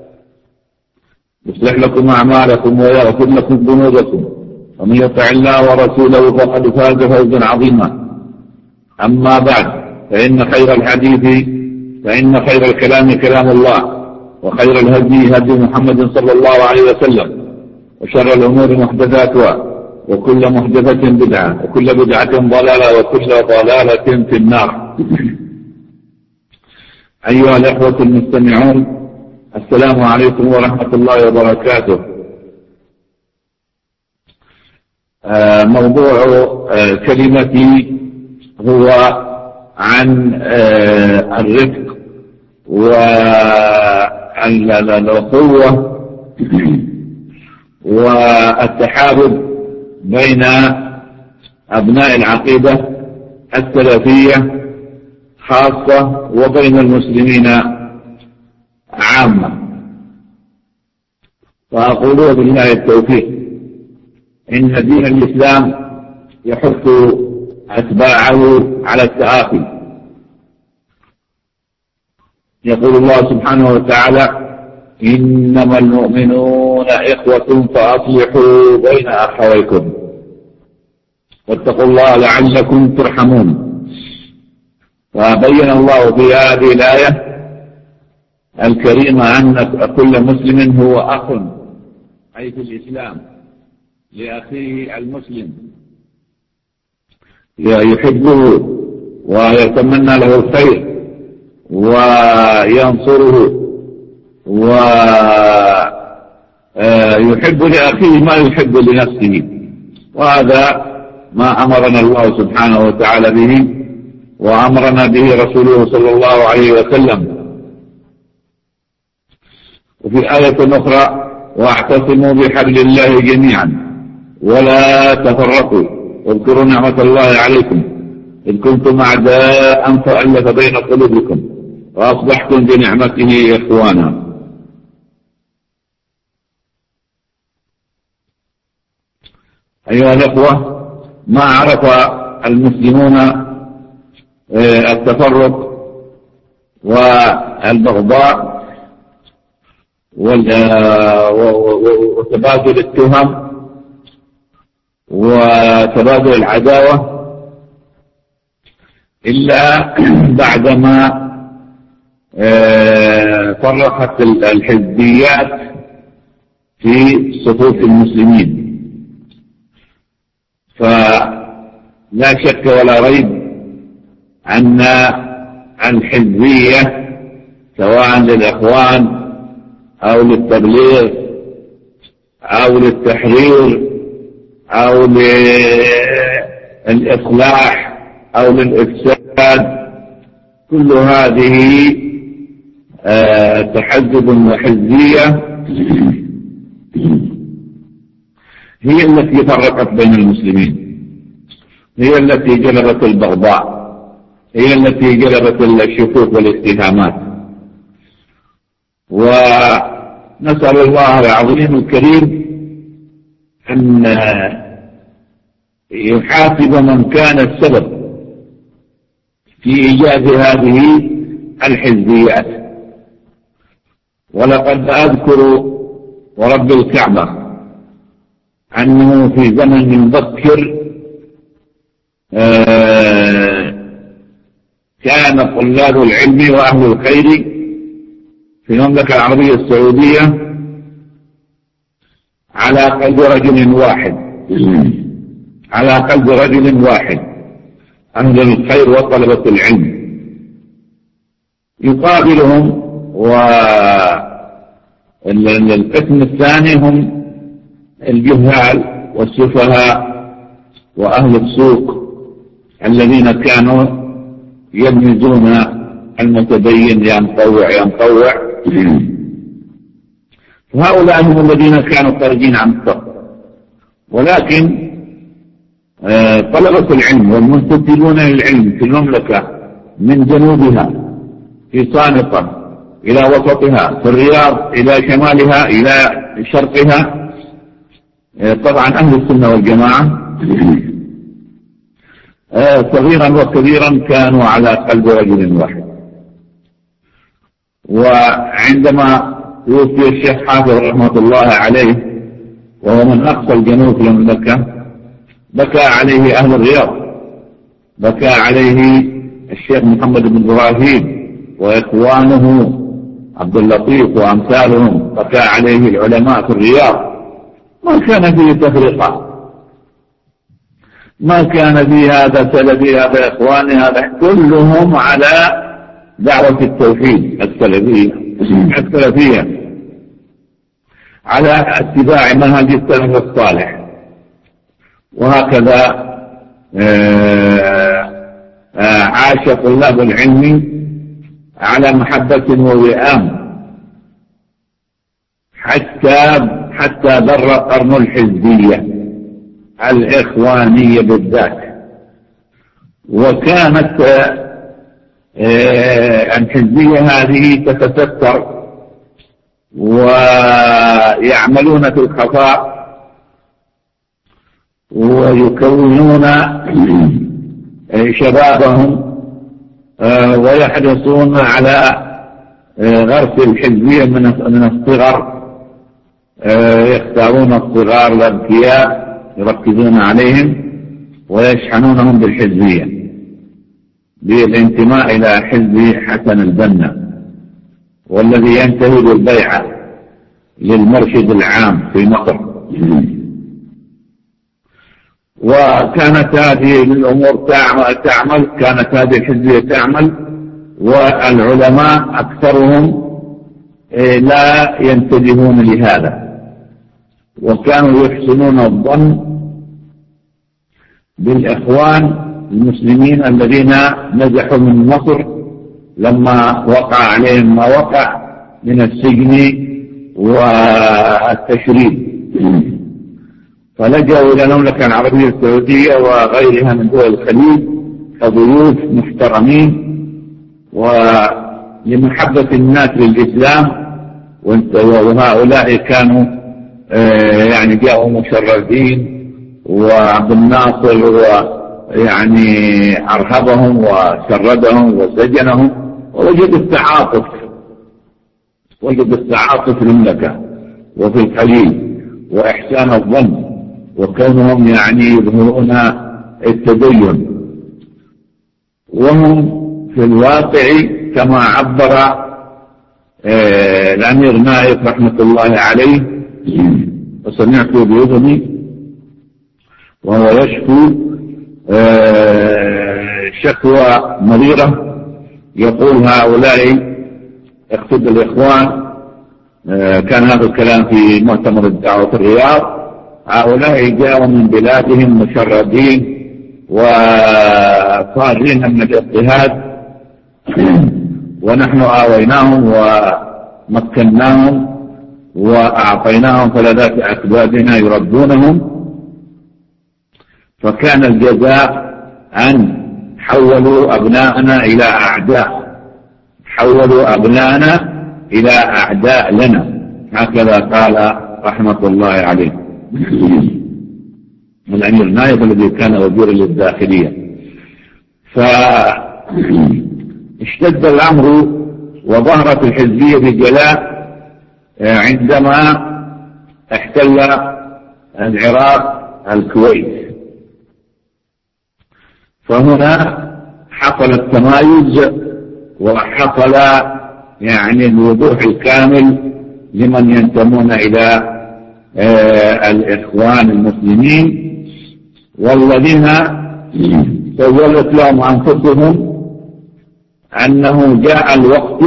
يصلح لكم أعمالكم ويغفر لكم ذنوبكم، ومن يطع الله ورسوله فقد فاز فوزا عظيما. أما بعد، فإن خير الكلام كلام الله، وخير الهدي هدي محمد صلى الله عليه وسلم، وشر الأمور محدثاتها، وكل محدثة بدعة، وكل بدعة ضلالة، وكل ضلالة في النار. أيها الأخوة المستمعون، السلام عليكم ورحمة الله وبركاته. موضوع كلمتي هو عن الرفق والأخوة والتحابب بين أبناء العقيدة السلفية خاصة وبين المسلمين عامة. وأقول بالله التوفيق إن دين الإسلام يحث أتباعه على التآخي. يقول الله سبحانه وتعالى: إنما المؤمنون إخوة فأصلحوا بين أخويكم واتقوا الله لعلكم ترحمون. وبين الله في هذه الآية الكريمة أن كل مسلم هو أخ، أي في الإسلام، لأخيه المسلم، يحبه ويتمنى له الخير وينصره ويحب لأخيه ما يحب لنفسه. وهذا ما أمرنا الله سبحانه وتعالى به وأمرنا به رسوله صلى الله عليه وسلم. وفي آية أخرى: واعتصموا بحبل الله جميعا ولا تفرقوا واذكروا نعمة الله عليكم إذ كنتم أعداء فألف بين قلوبكم وأصبحتم بنعمته إخوانا. أيها الأخوة، ما عرف المسلمون التفرق والبغضاء وتبادل التهم وتبادل العداوة إلا بعدما فرقت الحزبيات في صفوف المسلمين. فلا شك ولا ريب أن الحزبية سواء للإخوان أو للتبليغ أو للتحرير أو للإصلاح أو للإفساد، كل هذه تحزب وحزبية هي التي فرقت بين المسلمين، هي التي جلبت البغضاء، هي التي جلبت الشكوك والاتهامات. ونسأل الله العظيم الكريم أن يحاسب من كان السبب في إيجاد هذه الحزبيات. ولقد أذكر ورب الكعبة أنه في زمن مبكر كان طلاب العلم وأهل الخير في المملكة العربية السعودية على قلب رجل واحد، على قلب رجل واحد، أهل الخير وطلبة العلم. يقابلهم، والقسم الثاني هم الجهال والسفهاء وأهل السوق الذين كانوا يلمزون المتدين ينطوع. فهؤلاء هم الذين كانوا خارجين عن الصف. ولكن طلبة العلم والمنتسبون للعلم في المملكة من جنوبها في صانطة إلى وسطها في الرياض إلى شمالها إلى شرقها، طبعا أهل السنة والجماعة صغيرا وكبيرا كانوا على قلب رجل واحد. وعندما توفي الشيخ حافظ رحمة الله عليه وهو من أقصى الجنوب في المملكة، بكى عليه أهل الرياض، بكى عليه الشيخ محمد بن إبراهيم وإخوانه عبد اللطيف وأمثالهم، بكى عليه العلماء في الرياض. ما كان فيه تفرقة، ما كان فيه هذا سلفي هذا إخواني هذا، كلهم على دعوة التوحيد السلفية على اتباع منهج السلف الصالح. وهكذا عاش طلاب العلم على محبة ووئام حتى بر قرن الحزبية الإخوانية بالذات. وكانت الحزبية هذه تتستر ويعملون في الخفاء ويكونون شبابهم ويحرصون على غرس الحزبية من الصغر، يختارون الصغار الأذكياء يركزون عليهم ويشحنونهم بالحزبية بالانتماء إلى حزب حسن البنا، والذي ينتهي بالبيعة للمرشد العام في مصر. وكانت هذه الأمور تعمل، كانت هذه الحزبية تعمل، والعلماء أكثرهم لا ينتبهون لهذا، وكانوا يحسنون الظن بالإخوان المسلمين الذين نزحوا من مصر لما وقع عليهم ما وقع من السجن والتشريد، فلجأوا إلى المملكة العربية السعودية وغيرها من دول الخليج كضيوف محترمين ولمحبة الناس للإسلام. وهؤلاء كانوا يعني جاءوا مشردين، وعبد الناصر يعني أرهبهم وشردهم وسجنهم، ووجد التعاطف في المملكة وفي الخليج وإحسان الظن، وكونهم يعني يظهرون التدين، وهم في الواقع كما عبر الأمير نايف رحمة الله عليه، وسمعت بأذني وهو يشكو شكوى مريرة، يقول هؤلاء اقصد الإخوان، كان هذا الكلام في مؤتمر الدعوة في الرياض، هؤلاء جاءوا من بلادهم مشردين وصارين من الاضطهاد، ونحن آويناهم ومكناهم وأعطيناهم فلذات أكبادنا يردونهم، فكان الجزاء أن حولوا أبناءنا إلى أعداء، حولوا أبناءنا إلى أعداء لنا، هكذا قال رحمة الله عليه الأمير نايف الذي كان وزيرا للداخلية. فاشتد الأمر وظهرت الحزبية بجلاء عندما احتل العراق الكويت، فهنا حصل التمايز وحصل يعني الوضوح الكامل لمن ينتمون إلى الإخوان المسلمين، والذين سولت لهم أنفسهم أنه جاء الوقت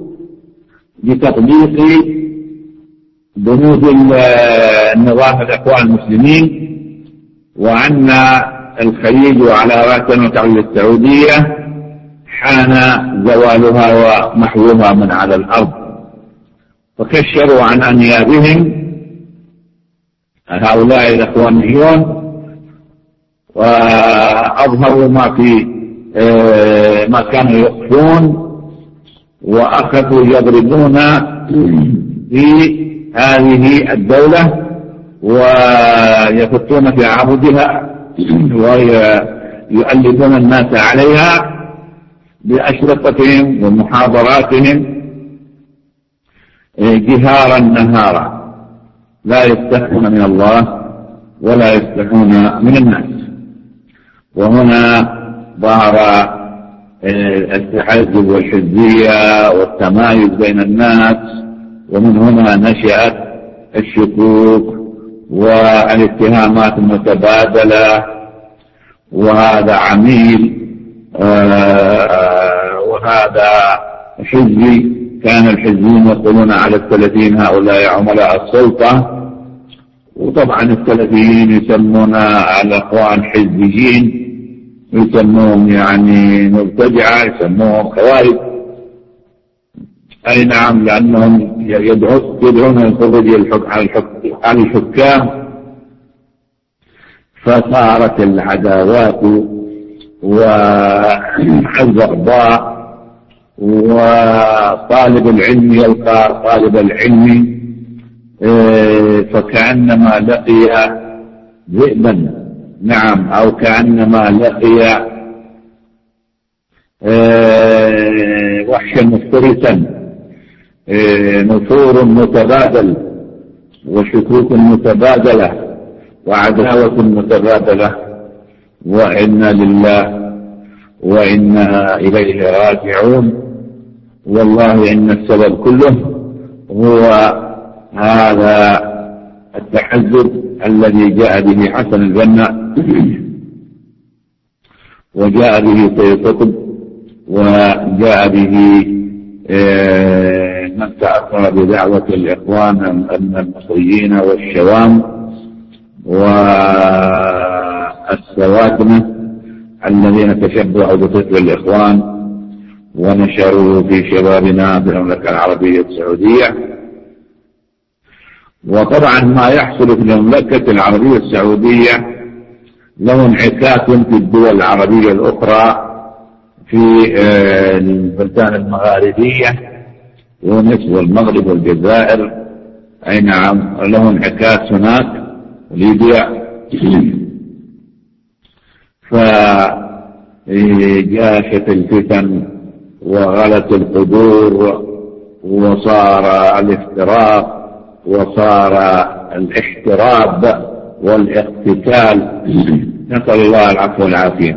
لتطبيق بنود النظام الإخوان المسلمين، وأن الخليج على رأس المملكة السعودية حان زوالها ومحوها من على الأرض، فكشروا عن أنيابهم هؤلاء الإخوانيون وأظهروا ما كانوا يخفون، وأخذوا يضربون في هذه الدولة ويفتون في عبدها ويؤلفون الناس عليها بأشرطتهم ومحاضراتهم جهارا نهارا، لا يستحون من الله ولا يستحون من الناس. وهنا ظهر التحزب والحزبية والتمايز بين الناس، ومن هنا نشأت الشكوك والاتهامات المتبادلة، وهذا عميل وهذا حزبي. كان الحزبيين يقولون على السلفيين هؤلاء عملاء السلطة، وطبعا السلفيين يسمون الأخوان حزبيين، يسموهم يعني مبتدعة، يسموهم خوارج. أي نعم، لأنهم يدعون الخروج على الحكام، فصارت العداوات والبغضاء وطالب العلم يلقى طالب العلم فكأنما لقي ذئبا، نعم، أو كأنما لقي وحشا مفترسا، نفور متبادل وشكوك متبادلة وعداوة متبادلة، وإنا لله وإنا إليه راجعون. والله إن السبب كله هو هذا التحزب الذي جاء به حسن البنا وجاء به سيد قطب وجاء به من تأثر بدعوة الإخوان المصريين والشوام والسواتمة الذين تشبعوا بفكر الإخوان ونشروا في شبابنا في المملكة العربية السعودية. وطبعا ما يحصل في المملكة العربية السعودية له انعكاس في الدول العربية الأخرى في البلدان المغاربية، تونس والمغرب والجزائر، أي نعم، له انعكاس هناك، ليبيا. فجاشت الفتن وغلت القدور وصار الافتراق وصار الاحتراب والاقتتال، نسأل الله العفو والعافية.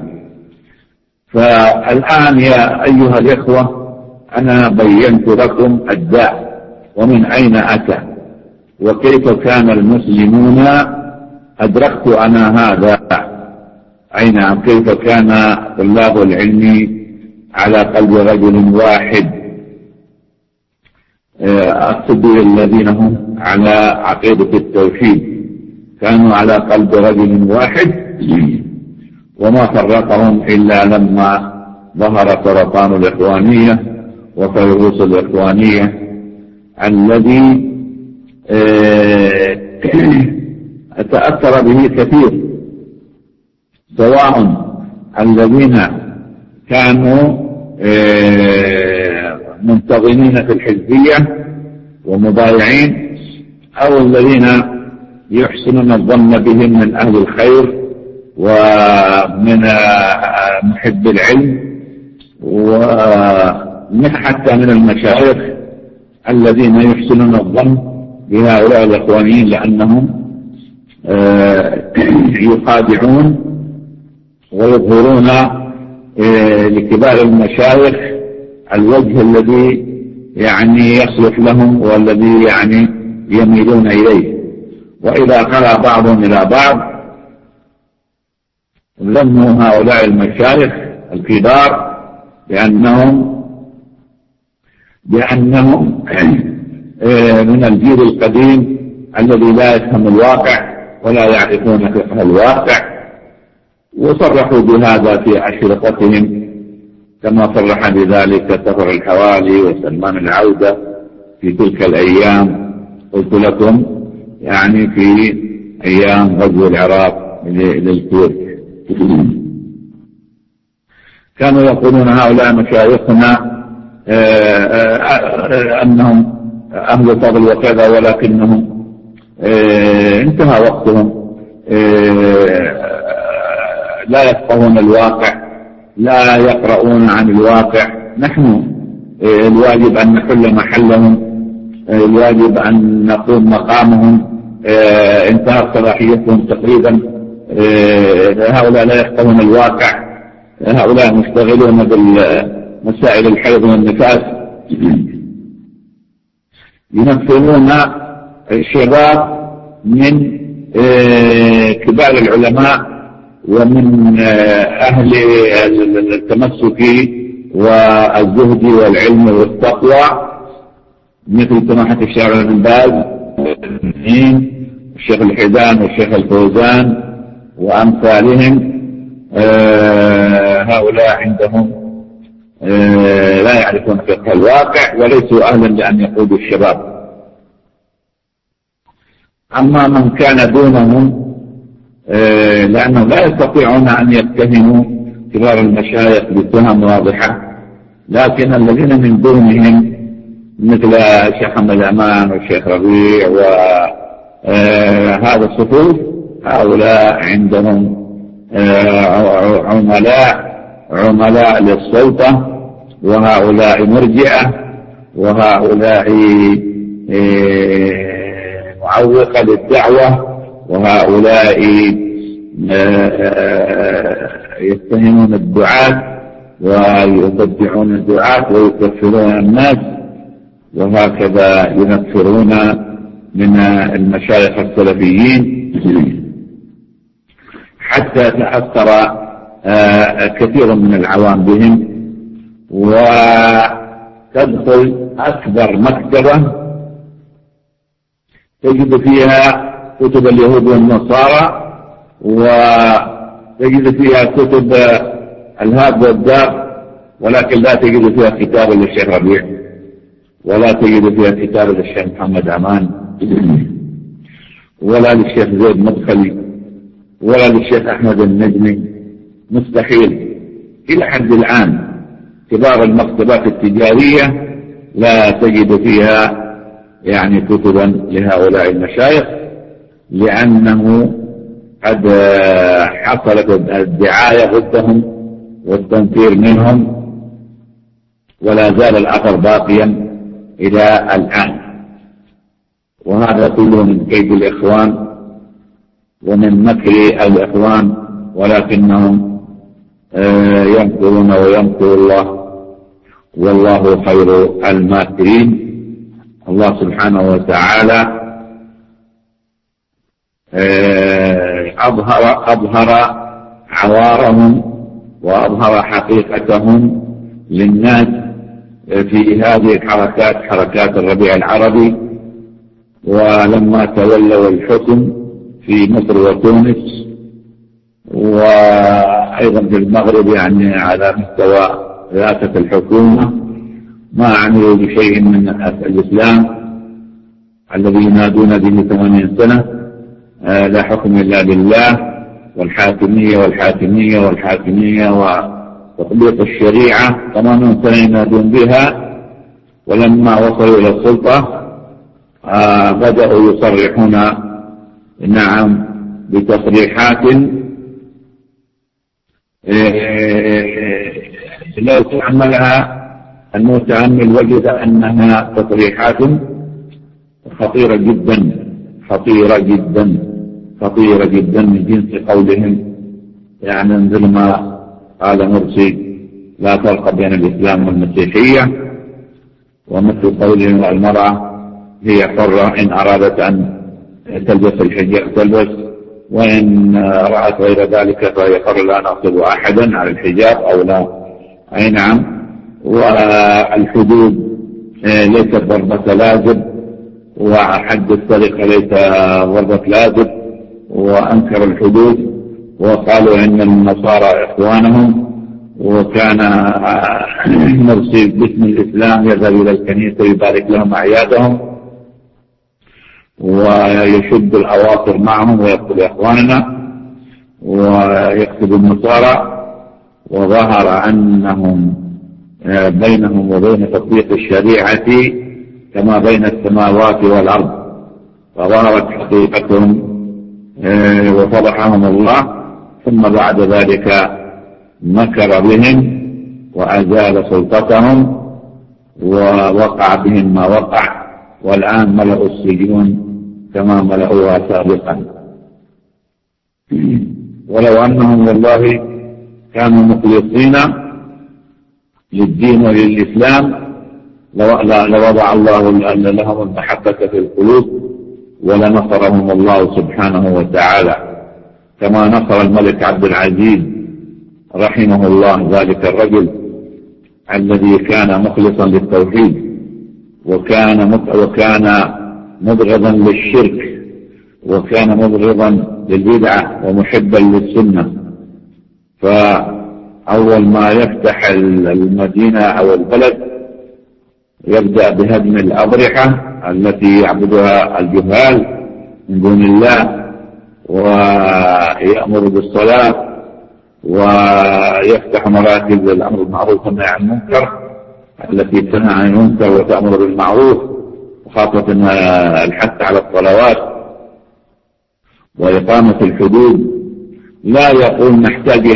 فالآن يا أيها الإخوة أنا بينت لكم الداء ومن أين أتى وكيف كان المسلمون، أدركت أنا هذا، أي نعم، كيف كان طلاب العلم على قلب رجل واحد، أقصد الذين هم على عقيدة التوحيد، كانوا على قلب رجل واحد، وما فرقهم إلا لما ظهر سرطان الإخوانية وفيروس الإخوانية الذي تأثر به كثير، سواء الذين كانوا منتظمين في الحزبية ومضايعين، أو الذين يحسنون الظن بهم من أهل الخير ومن محب العلم، وحتى من المشايخ الذين يحسنون الظن بهؤلاء الإخوانيين لأنهم يخادعون ويظهرون لكبار المشايخ الوجه الذي يعني يصلح لهم والذي يعني يميلون إليه. وإذا خلا بعضهم إلى بعض ذموا هؤلاء المشايخ الكبار بأنهم من الجيل القديم الذي لا يفهم الواقع ولا يعرفون فقه الواقع، وصرحوا بهذا في أشرطتهم كما صرح بذلك سفر الحوالي وسلمان العودة في تلك الأيام، قلت لكم يعني في أيام غزو العراق للكويت. كانوا يقولون هؤلاء مشايخنا أنهم أهل فضل وكذا، ولكنهم انتهى وقتهم، لا يفقهون الواقع، لا يقرؤون عن الواقع. نحن الواجب أن نحل محلهم، الواجب أن نقوم مقامهم، انتهت صلاحيتهم تقريبا. هؤلاء لا يفقهون الواقع، هؤلاء مشتغلون بالمسائل الحيض والنفاس، ينفذون الشباب من كبار العلماء ومن أهل التمسك والزهد والعلم والتقوى، مثل سماحة الشيخ بن باز والشيخ الحيدان والشيخ الفوزان وأمثالهم. هؤلاء عندهم لا يعرفون فقه الواقع وليسوا أهلا لأن يقودوا الشباب. أما من كان دونهم لأنهم لا يستطيعون أن يتهموا كبار المشايخ بتهم واضحة، لكن الذين من دونهم مثل الشيخ محمد أمان والشيخ ربيع وهذا الصفوف، هؤلاء عندهم عملاء للسلطة، وهؤلاء مرجئة، وهؤلاء معوقة للدعوة، وهؤلاء يتهمون الدعاة ويبدعون الدعاة ويكفرون الناس، وهكذا ينفرون من المشايخ السلفيين حتى تأثر كثير من العوام بهم. وتدخل أكبر مكتبة تجد فيها كتب اليهود والنصارى، وتجد فيها كتب الهاب والدار، ولكن لا تجد فيها كتاب للشيخ ربيع، ولا تجد فيها كتاب للشيخ محمد أمان، ولا للشيخ زيد مدخلي، ولا للشيخ أحمد النجمي، مستحيل. إلى حد الآن كبار المكتبات التجارية لا تجد فيها يعني كتبا لهؤلاء المشايخ، لأنه قد حصلت الدعاية ضدهم والتنفير منهم، ولا زال الأثر باقيا إلى الآن. وهذا كله من كيد الإخوان ومن مكر الإخوان، ولكنهم يمكرون ويمكر الله، والله خير الماكرين. الله سبحانه وتعالى أظهر عوارهم وأظهر حقيقتهم للناس في هذه الحركات، حركات الربيع العربي، ولما تولوا الحكم في مصر وتونس وأيضا في المغرب، يعني على مستوى رئاسة الحكومة، ما عملوا بشيء من الإسلام الذي ينادون به 80 سنة، لا حكم إلا لله، والحاكمية والحاكمية والحاكمية وتطبيق الشريعة 80 سنة ينادون بها. ولما وصلوا إلى السلطة بدأوا يصرحون نعم بتصريحات لو تعملها المتأمل وجد أنها تصريحات خطيرة جدا، خطيرة جدا، خطيرة جدا، من جنس قولهم يعني مثل ما قال مرسي لا فرق بين الإسلام والمسيحية، ومثل قولهم المرأة هي حرة إن أرادت أن تلبس الحجاب تلبس، وإن رأت غير ذلك فهي حرة لا نغصب أحدا على الحجاب أو لا. أي نعم. والحدود ليست ضربة لازم، وحد السرقة ليس ضربة لازم، وأنكر الحدود، وقالوا إن النصارى إخوانهم، وكان مرسي باسم الإسلام يذهب إلى الكنيسة يبارك لهم أعيادهم ويشد الأواصر معهم ويقتل إخواننا ويقتل النصارى. وظهر أنهم بينهم وبين تطبيق الشريعة كما بين السماوات والأرض، فظهرت حقيقتهم وفضحهم الله. ثم بعد ذلك مكر بهم وأزال سلطتهم ووقع بهم ما وقع، والآن ملأوا السجون كما ملأوها سابقا. ولو أنهم والله كانوا مخلصين للدين وللإسلام لوضع الله لهم المحبة في القلوب ولنصرهم الله سبحانه وتعالى، كما نصر الملك عبد العزيز رحمه الله ذلك الرجل الذي كان مخلصا للتوحيد، وكان مبغضا للشرك، وكان مبغضا للبدعة ومحبا للسنة. فأول ما يفتح المدينة أو البلد يبدأ بهدم الأضرحة التي يعبدها الجهال من دون الله، ويأمر بالصلاة، ويفتح مراكز الأمر بالمعروف والنهي عن المنكر، التي تنهى عن المنكر وتأمر بالمعروف، وخاصة الحث على الصلوات وإقامة الحدود. لا يقول نحتاج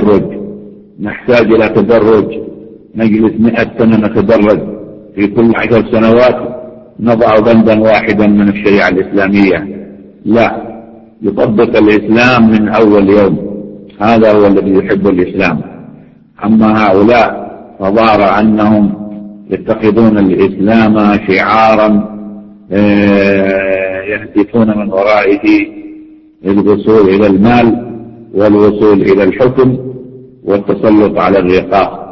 إلى تدرج، نجلس 100 سنة نتدرج، في كل 10 سنوات نضع بندا واحدا من الشريعة الإسلامية. لا، يطبق الإسلام من أول يوم، هذا هو الذي يحب الإسلام. أما هؤلاء فظهر أنهم يتخذون الإسلام شعارا يهدفون من ورائه الوصول إلى المال والوصول إلى الحكم والتسلط على الرقاب.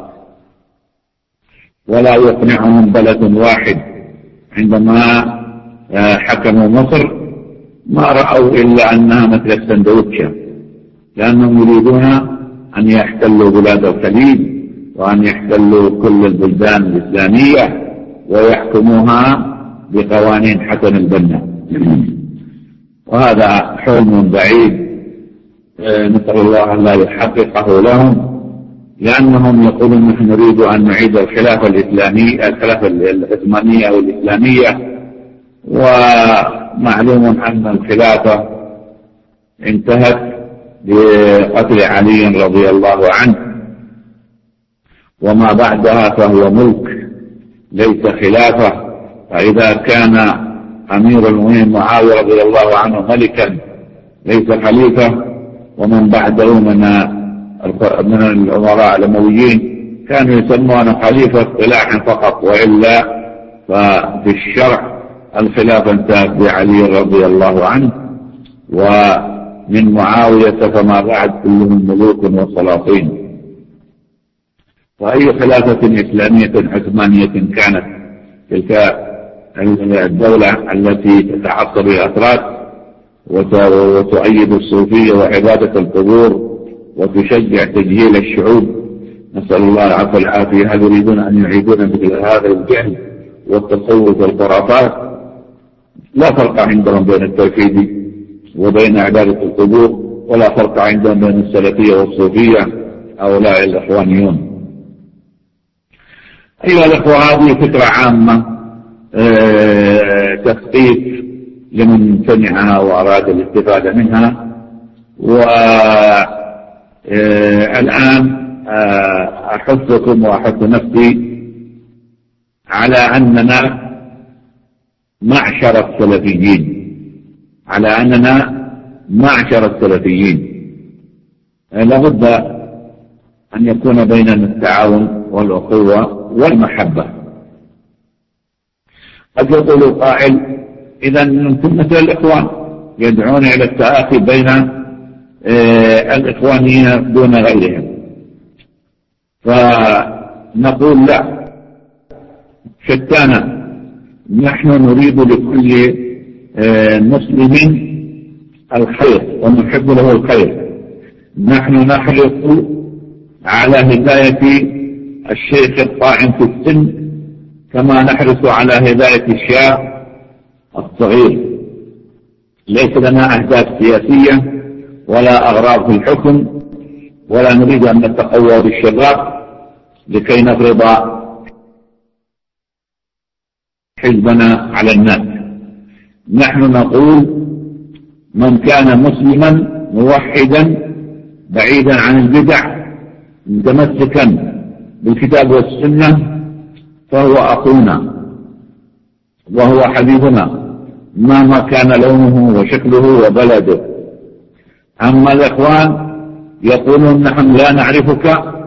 ولا يقنعهم بلد واحد. عندما حكموا مصر ما رأوا إلا أنها مثل السندوتشة، لأنهم يريدون أن يحتلوا بلاد الخليج وأن يحتلوا كل البلدان الإسلامية ويحكموها بقوانين حسن البنا، وهذا حلم بعيد نسأل الله أن لا يحققه لهم، لأنهم يقولون نحن نريد أن نعيد الخلافة العثمانية والإسلامية. ومعلوم أن الخلافة انتهت بقتل علي رضي الله عنه، وما بعدها فهو ملك ليس خلافة. فإذا كان أمير المؤمنين معاوية رضي الله عنه ملكا ليس خليفة، ومن بعده من الأمراء الأمويين كانوا يسمون خليفة اصطلاحا فقط، وإلا ففي الشرع الخلافة انتهت بعلي رضي الله عنه، ومن معاوية فما بعد كلهم ملوك وسلاطين. وأي خلافة إسلامية عثمانية كانت تلك الدولة التي تتعصب الأتراك وتؤيد الصوفية وعبادة القبور وتشجع تجهيل الشعوب، نسأل الله العفو والعافية. هل يريدون أن يعيدون مثل هذا الجهل والتصوف والخرافات؟ لا فرق عندهم بين التوحيد وبين عبادة القبور، ولا فرق عندهم بين السلفية والصوفية، هؤلاء الإخوانيون. أيها الأخوة، هذه فكرة عامة تثقيف لمن سمعها وأراد الاستفادة منها. والآن أحثكم وأحث نفسي على أننا معشر السلفيين لابد أن يكون بيننا التعاون والأخوة والمحبة. قد يقول قائل إذا أنتم مثل الإخوان يدعون إلى التآخي بين الإخوانيين دون غيرهم، فنقول لا، شتانا. نحن نريد لكل مسلم الخير ونحب له الخير. نحن نحرص على هداية الشيخ الطاعن في السن كما نحرص على هداية الشاب الصغير. ليس لنا أهداف سياسية ولا أغراض في الحكم، ولا نريد أن نتقوى بالشباب لكي نفرض حزبنا على الناس. نحن نقول من كان مسلما موحدا بعيدا عن البدع متمسكا بالكتاب والسنة فهو أخونا وهو حبيبنا مهما كان لونه وشكله وبلده. أما الإخوان يقولون نحن لا نعرفك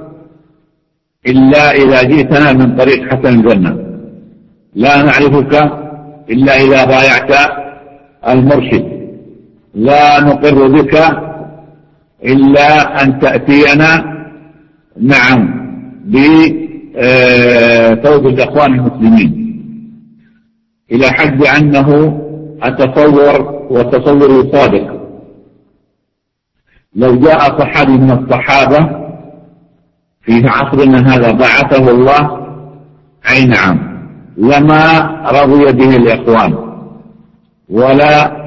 إلا إذا جئتنا من طريق حسن الجنة، لا نعرفك إلا إذا بايعت المرشد، لا نقر بك إلا أن تأتينا بفوز الإخوان المسلمين. إلى حد أنه أتصور وتصور صادق لو جاء صحابي من الصحابة في عصرنا هذا بعثه الله أي نعم لما رضي به الإخوان ولا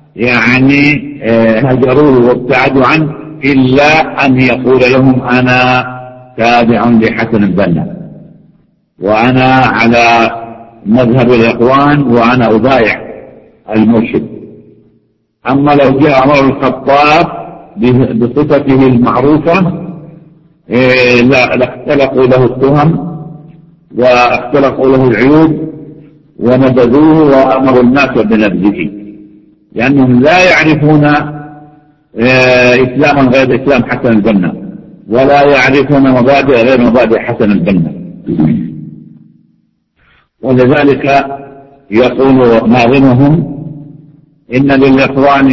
هجروه وابتعدوا عنه إلا أن يقول لهم أنا تابع لحسن البنا. وأنا على مذهب الإخوان وأنا أبايع المرشد. أما لو جاء عمر الخطاب بصفته المعروفة لاختلقوا له التهم واختلقوا له العيوب ونبذوه وأمروا الناس بنبذه، لأنهم لا يعرفون إسلاما غير إسلام حسن البنا، ولا يعرفون مبادئ غير مبادئ حسن البنا. ولذلك يقول ناظمهم: إن للإخوان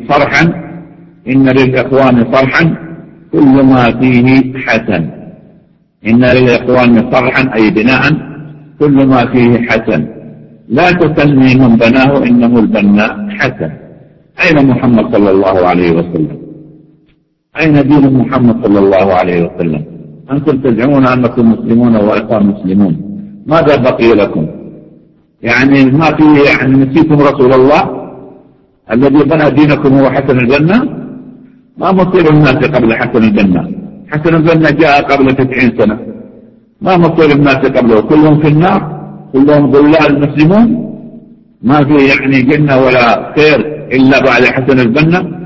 صرحا كل ما فيه حسن. إن للإخوان صرحا أي بناء كل ما فيه حسن، لا تسمي من بناه إنه البناء حسن. أين محمد صلى الله عليه وسلم؟ أين دين محمد صلى الله عليه وسلم؟ أنتم تزعمون أنكم مسلمون وإخوان مسلمون، ماذا بقي لكم؟ يعني ما فيه، يعني نسيتم رسول الله الذي بنى دينكم هو حسن البنا؟ ما مصير الناس قبل حسن البنا؟ حسن البنا جاء قبل 90 سنة، ما مصير الناس قبله؟ كلهم في النار، كلهم ضلال مسلمون، ما في يعني جنة ولا خير إلا بعد حسن البنا.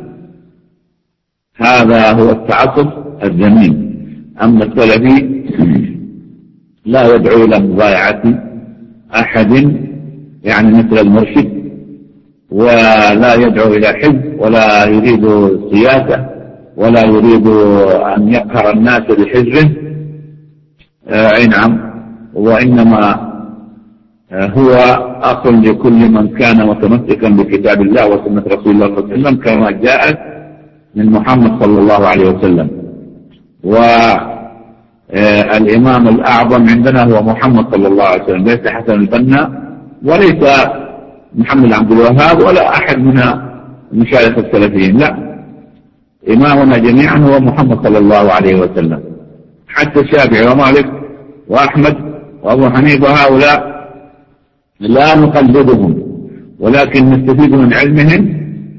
هذا هو التعصب الذميم. أما السلفي لا يدعو إلى مبايعة أحد يعني مثل المرشد، ولا يدعو إلى حزب، ولا يريد سياسة، ولا يريد أن يقهر الناس بحزبه. أي نعم، وإنما هو أخ لكل من كان متمسكا بكتاب الله وسنة رسول الله صلى الله عليه وسلم كما جاءت من محمد صلى الله عليه وسلم. والإمام الأعظم عندنا هو محمد صلى الله عليه وسلم، ليس حسن البنا وليس محمد عبد الوهاب ولا أحد من مشايخ السلفيين، لا، إمامنا جميعا هو محمد صلى الله عليه وسلم. حتى الشافعي ومالك وأحمد وأبو حنيفة هؤلاء لا نقلدهم، ولكن نستفيد من علمهم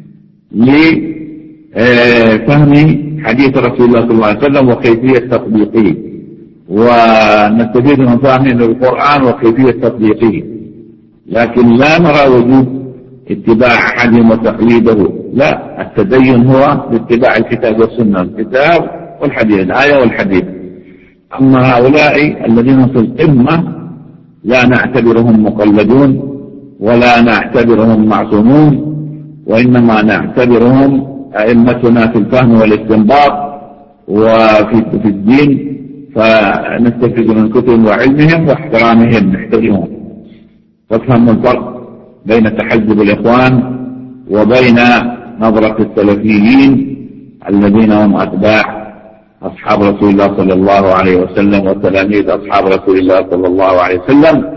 لفهم حديث رسول الله صلى الله عليه وسلم وكيفية تطبيقه، ونستفيد من فهم القرآن وكيفية تطبيقه، لكن لا نرى وجود اتباع أحد وتقليده، لا، التدين هو باتباع الكتاب والسنة، الكتاب والحديث، الآية والحديث. أما هؤلاء الذين في القمة لا نعتبرهم مقلدون ولا نعتبرهم معصومون، وإنما نعتبرهم أئمتنا في الفهم والاستنباط وفي الدين، فنستفيد من كتبهم وعلمهم واحترامهم، نحترمهم. وافهموا الفرق بين تحزب الإخوان وبين نظرة السلفيين الذين هم أتباع أصحاب رسول الله صلى الله عليه وسلم وتلاميذ أصحاب رسول الله صلى الله عليه وسلم.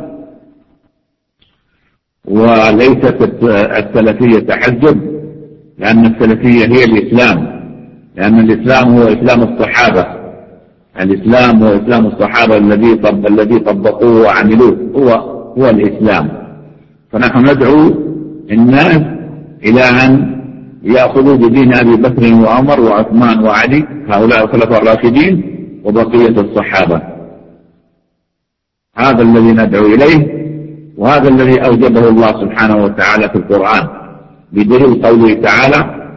وليست السلفية تحزب، لأن السلفية هي الإسلام، لأن الإسلام هو إسلام الصحابة، الإسلام هو إسلام الصحابة الذي طبقوه وعملوه، هو الإسلام. فنحن ندعو الناس إلى أن يأخذوا بدين أبي بكر وعمر وعثمان وعلي، هؤلاء الخلفاء الراشدين وبقية الصحابة. هذا الذي ندعو إليه، وهذا الذي أوجبه الله سبحانه وتعالى في القرآن، بدليل قوله تعالى: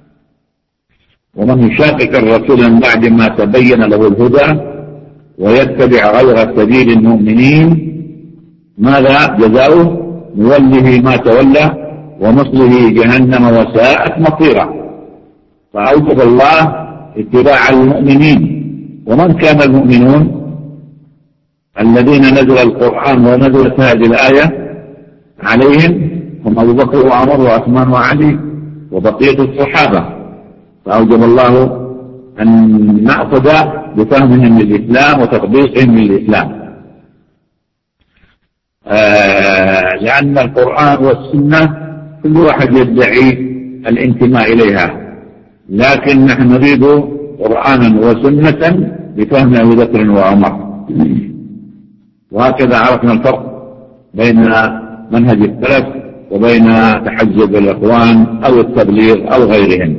ومن يشاقق الرسول من بعد ما تبين له الهدى ويتبع غير سبيل المؤمنين ماذا جزاؤه؟ نوله ما تولى ونصله جهنم وساءت مصيرا. فأوجب الله اتباع المؤمنين. ومن كان المؤمنون؟ الذين نزل القرآن ونزلت هذه الآية عليهم هم أبو بكر وعمر وعثمان وعلي وبقية الصحابة. فأوجب الله أن نأخذ بفهمهم للإسلام وتطبيقهم للإسلام، لأن القرآن والسنة كل واحد يدعي الانتماء إليها، لكن نحن نريد قرآنا وسنة بفهم أبي بكر وعمر. وهكذا عرفنا الفرق بين منهج السلف وبين تحزب الإخوان أو التبليغ أو غيرهم.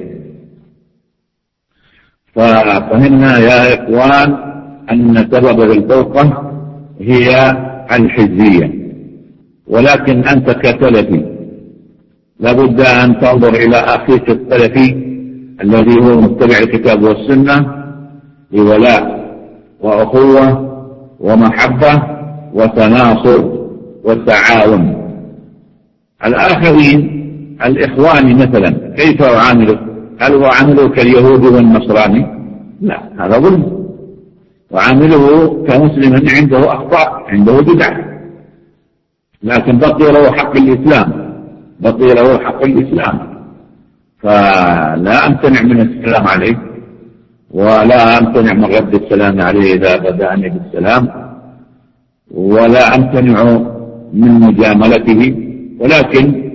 ففهمنا يا إخوان أن سبب الفرقة هي الحزبية. ولكن أنت كسلفي لابد أن تنظر إلى أخيك السلفي الذي هو متبع الكتاب والسنة بولاء وأخوة ومحبة وتناصر وتعاون. الآخرين الإخوان مثلا كيف أعامله؟ هل أعامله كاليهود والنصراني؟ لا، هذا ظلم. وعامله كمسلم عنده أخطاء، عنده بدع، لكن بقي له حق الإسلام، بقي له حق الإسلام، فلا أمتنع من السلام عليه ولا أمتنع من رد السلام عليه إذا بدأني بالسلام، ولا أمتنع من مجاملته، ولكن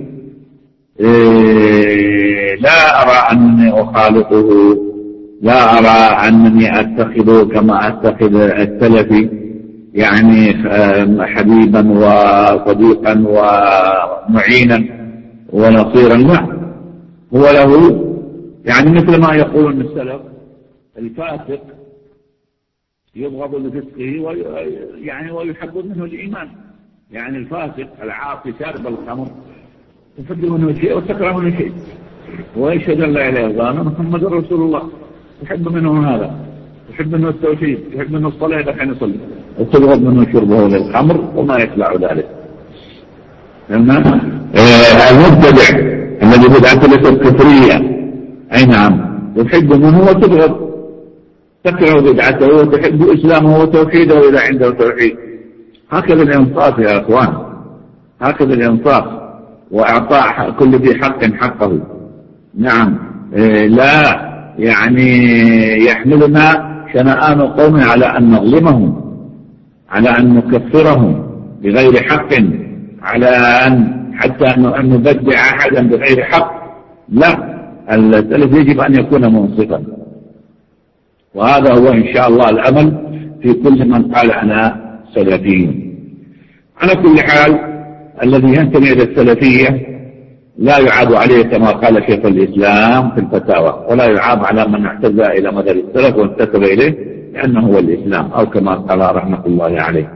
لا أرى أنني أخالطه، لا أرى أنني أتخذه كما أتخذ السلفي يعني حبيبا وصديقا ومعينا ونصيرا. لا، هو له يعني مثل ما يقولون السلف الفاسق يبغض لفسقه يعني ويحب منه الإيمان. يعني الفاسق العاصي شارب الخمر تحب منه شيء وتكره منه شيء، ويشهد أن لا إله إلا الله محمد رسول الله، تحب منه هذا، تحب منه التوحيد، تحب منه الصلاة إذا كان يصلي، وتبغض منه شربه للخمر وما يتبع ذلك. المبتدع الذي بدعته ليست كفرية، أي نعم، تحب منه وتبغض، تكره بدعته وتحب إسلامه وتوحيده إذا عنده توحيد. هكذا الإنصاف يا أخوان، هكذا الإنصاف وإعطاء كل ذي حق حقه. نعم، لا يعني يحملنا شنآن قوم على أن نظلمهم، على أن نكفرهم بغير حق، على أن حتى أن نبدع أحدا بغير حق. لا، السلف يجب أن يكون منصفا، وهذا هو إن شاء الله الأمل في كل من قال أنا سلفي. على كل حال الذي ينتمي إلى السلفية لا يعاب عليه كما قال شيخ الإسلام في الفتاوى، ولا يعاب على من اعتزى إلى مذهب السلف وانتسب إليه لأنه هو الإسلام، أو كما قال رحمة الله عليه.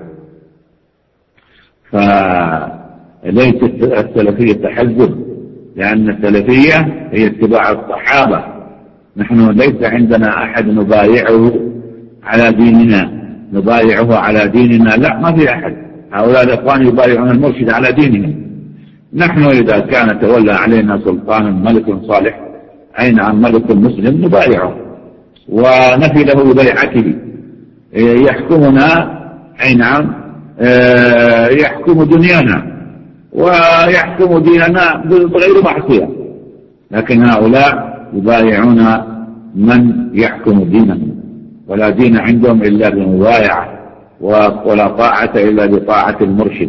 فليست السلفية تحزب، لأن السلفية هي اتباع الصحابة. نحن ليس عندنا أحد نبايعه على ديننا، نبايعه على ديننا، لا، ما في أحد. هؤلاء الإخوان يبايعون المرشد على دينهم. نحن إذا كان تولى علينا سلطان ملك صالح، أي نعم ملك مسلم، نبايعه ونفي له بيعته، يحكمنا، أي نعم، يحكم دنيانا ويحكم ديننا بغير معصية. لكن هؤلاء يبايعون من يحكم دينهم، ولا دين عندهم إلا بمبايعة، ولا طاعة إلا بطاعة المرشد.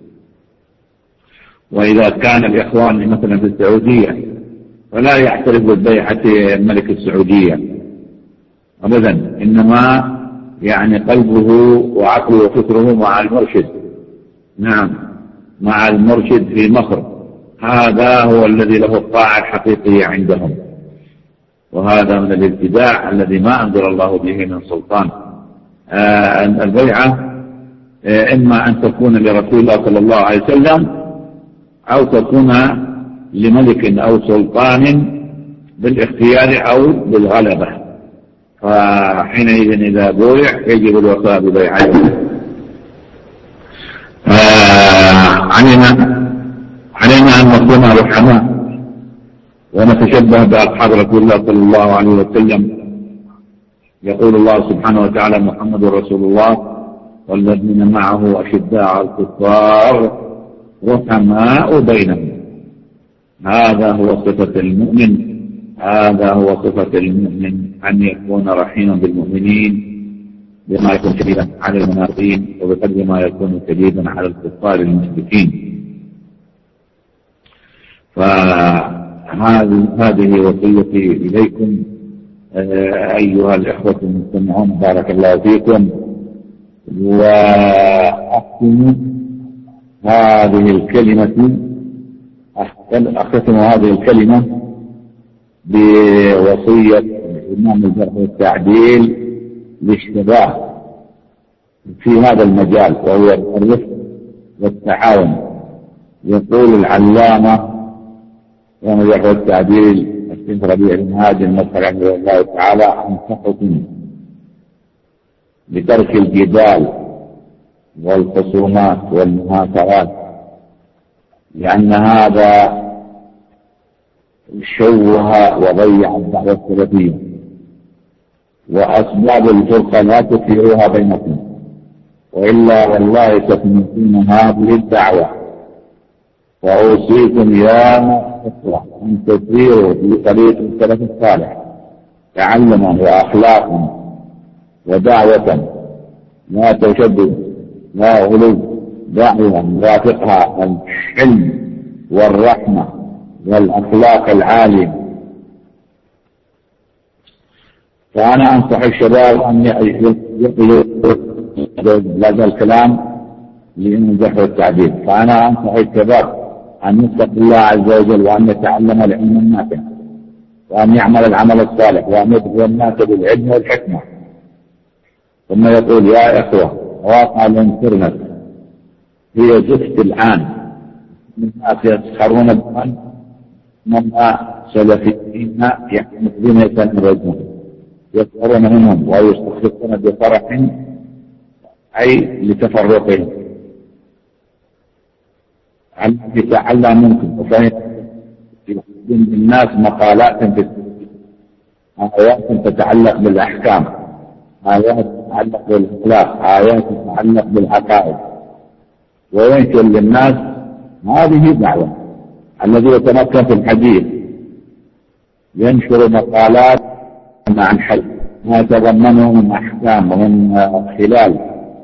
وإذا كان الإخوان مثلا في السعودية فلا يعترف ببيعة ملك السعودية أبدا، إنما يعني قلبه وعقله وفكره مع المرشد. نعم، مع المرشد في مصر، هذا هو الذي له الطاعة الحقيقية عندهم، وهذا من الابتداع الذي ما أنزل الله به من سلطان. البيعة إما أن تكون لرسول الله صلى الله عليه وسلم، أو تكون لملك أو سلطان بالاختيار أو بالغلبة، فحينئذ إذا بويع يجب الوفاء ببيعته. علينا أن نكون رحماء ونتشبه بأصحاب رسول الله صلى الله عليه وسلم. يقول الله سبحانه وتعالى: محمد رسول الله والذين معه أشداء على الكفار رحماء بينهم. هذا هو صفة المؤمن، هذا هو صفة المؤمن، أن يكون رحيما بالمؤمنين بما يكون شديدا على المنافقين، وبقدر ما يكون شديدا على الكفار المشركين. فهذه وصيتي إليكم أيها الإخوة المستمعون، بارك الله فيكم. وأختم هذه الكلمة بوصية إمام الجرح والتعديل للشباب في هذا المجال وهو الرفق والتعاون. يقول العلامة ونجح التعديل الشيخ ربيع بن هادي المصري رحمه الله تعالى: أنصحكم بترك الجدال والخصومات والمهاترات، لأن هذا شوه وضيع الدعوة السلفية، وأسباب الفرقة لا تثيروها بينكم، وإلا والله تفنون هذه الدعوة. وأوصيكم يا إخوة أن تسيروا في طريق السلف الصالح تعلما وأخلاقا ودعوة، لا تشدد لا غلو، دعوة مرافقها الحلم والرحمة والأخلاق العالية. فأنا أنصح الشباب أن يقلوا هذا الكلام لنجح التعديل. فأنا أنصح الشباب أن يتقوا الله عز وجل، وأن يتعلم العلم النافع، وأن يعمل العمل الصالح، وأن يدعو الناس بالعلم والحكمة. ثم يقول: يا إخوة، مواقع الإنترنت هي زفت الآن، من الناس يسخرون بمن سلفيين يحمدون يتنرجون، يسخرون منهم ويستخلصون بفرح أي لتفرقهم. الذي تعلم منكم وفهم الناس مقالات في آيات تتعلق بالأحكام، آيات تتعلق بالأخلاق، آيات تتعلق بالعقائد، وينشر للناس هذه دعوة. الذي يتمكن في الحديث ينشر مقالات عن حل ما يتضمنه من أحكام ومن خلال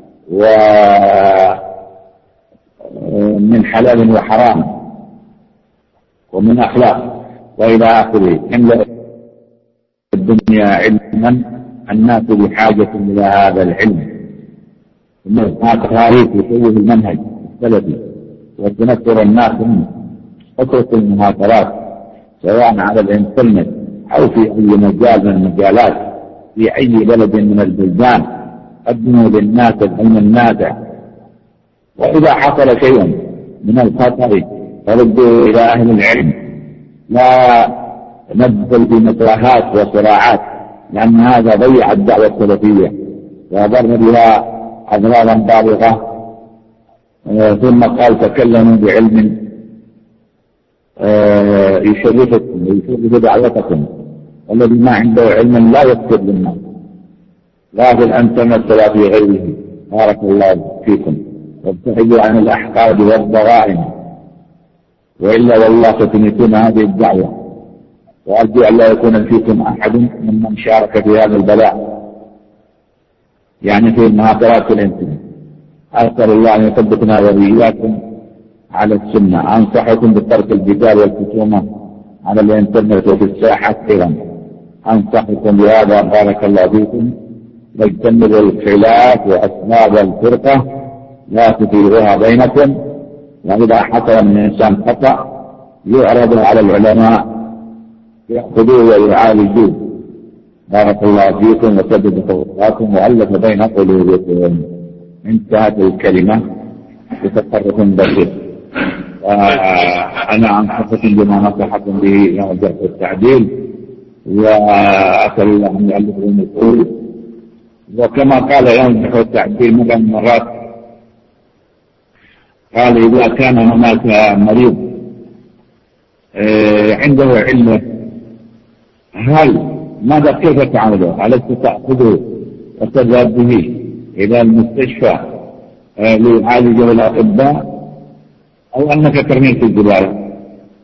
ومن حلال وحرام ومن أخلاق وإلى آخره. إملأ الدنيا علما، الناس بحاجة إلى هذا العلم. هناك تخاريف يشوه المنهج السلفي وتنفر الناس منه. اتركوا المهاترات سواء على الإنترنت أو في أي مجال من المجالات، في أي بلد من البلدان. قدموا للناس العلم النافع، وإذا حصل شيء من الخطر فردوا إلى أهل العلم، لا ندخل في متاهات وصراعات، لأن هذا ضيع الدعوة السلفية وضر بها أضرارا بالغة. ثم قال: تكلموا بعلم يشرفكم ويشرف دعوتكم، والذي ما عنده علم لا يكتب للناس، لا في الانترنت ولا في غيره. بارك الله فيكم، وابتعدوا عن الأحقاد والضغائن، وإلا والله ستميتون هذه الدعوة. وأرجو أن لا يكون فيكم أحد ممن شارك في هذا البلاء، يعني في المهاترات الانترنت. أسأل الله أن يثبتنا وإياكم على السنة. أنصحكم بترك الجدال والخصومة على الانترنت وفي الساحات أيضا. أنصحكم بهذا بارك الله فيكم. واجتنبوا الخلاف وأسباب الفرقة لا تثيروها بينكم. وإذا حصل من إنسان خطأ يعرض على العلماء يأخذوه ويعالجوه. بارك الله فيكم وسدد توفيقكم وألف بين قلوبكم. انتهت الكلمة بتصرف بسيط. أنا أنصحكم بما نصحكم به يوم الجرح والتعديل، وأسأل الله أن يعلمكم القول. وكما قال يوم الجرح والتعديل مرة من المرات، قال: إذا كان هناك مريض عنده علة، ماذا كيف تعامله؟ ألست تأخذه وتذهب به إلى المستشفى ليعالجه الأطباء، أو أنك ترميه في الزبالة؟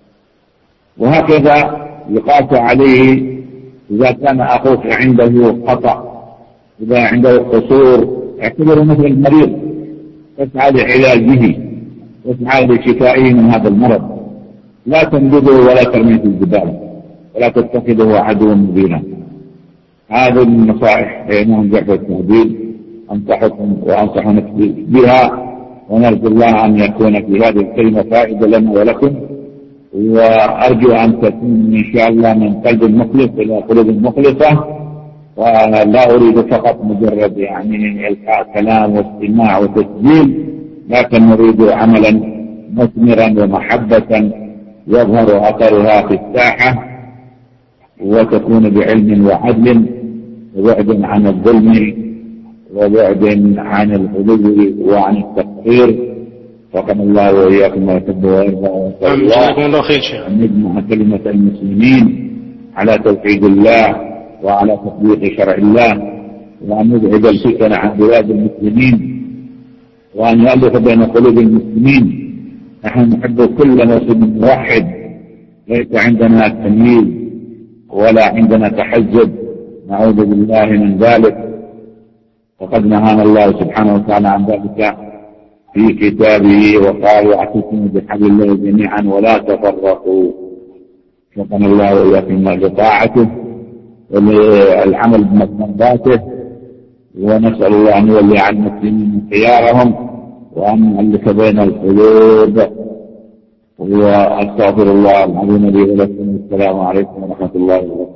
وهكذا يقاس عليه إذا كان أخوك عنده خطأ، إذا عنده قصور، اعتبره مثل المريض، تسعى لعلاجه، تسعى لشفائه من هذا المرض. لا تنبذه ولا ترميه في الزبالة، ولا تتخذه عدوا مبينا. هذه النصائح يوم جرح والتعديل أنصحكم وأنصح نفسي بها، ونرجو الله أن يكون في هذه الكلمة فائدة لنا ولكم، وأرجو أن تكون إن شاء الله من قلب مخلص إلى قلوب مخلصة، ولا أريد فقط مجرد يعني إلقاء كلام واستماع وتسجيل، لكن نريد عملا مثمرا ومحبة يظهر أثرها في الساحة، وتكون بعلم وعدل وبعد عن الظلم وبعد عن الغلو وعن التقصير. وكان الله وإياكم ما يحب ويرضى، أن يجمع كلمة المسلمين على توحيد الله وعلى تطبيق شرع الله، وأن يبعد الفتن عن بلاد المسلمين، وأن يؤلف بين قلوب المسلمين. نحن نحب كل مسلم موحد، ليس عندنا تمييز ولا عندنا تحزب، نعوذ بالله من ذلك. وقد نهانا الله سبحانه وتعالى عن ذلك في كتابه، وقال واعتصموا بحبل الله جميعا ولا تفرقوا. وقنا الله وإياكم بطاعته والعمل بمرضاته، ونسأل الله أن يولي على المسلمين خيارهم وأن يؤلف بين القلوب. وأستغفر الله العظيم لي ولكم. السلام عليكم ورحمة الله وبركاته.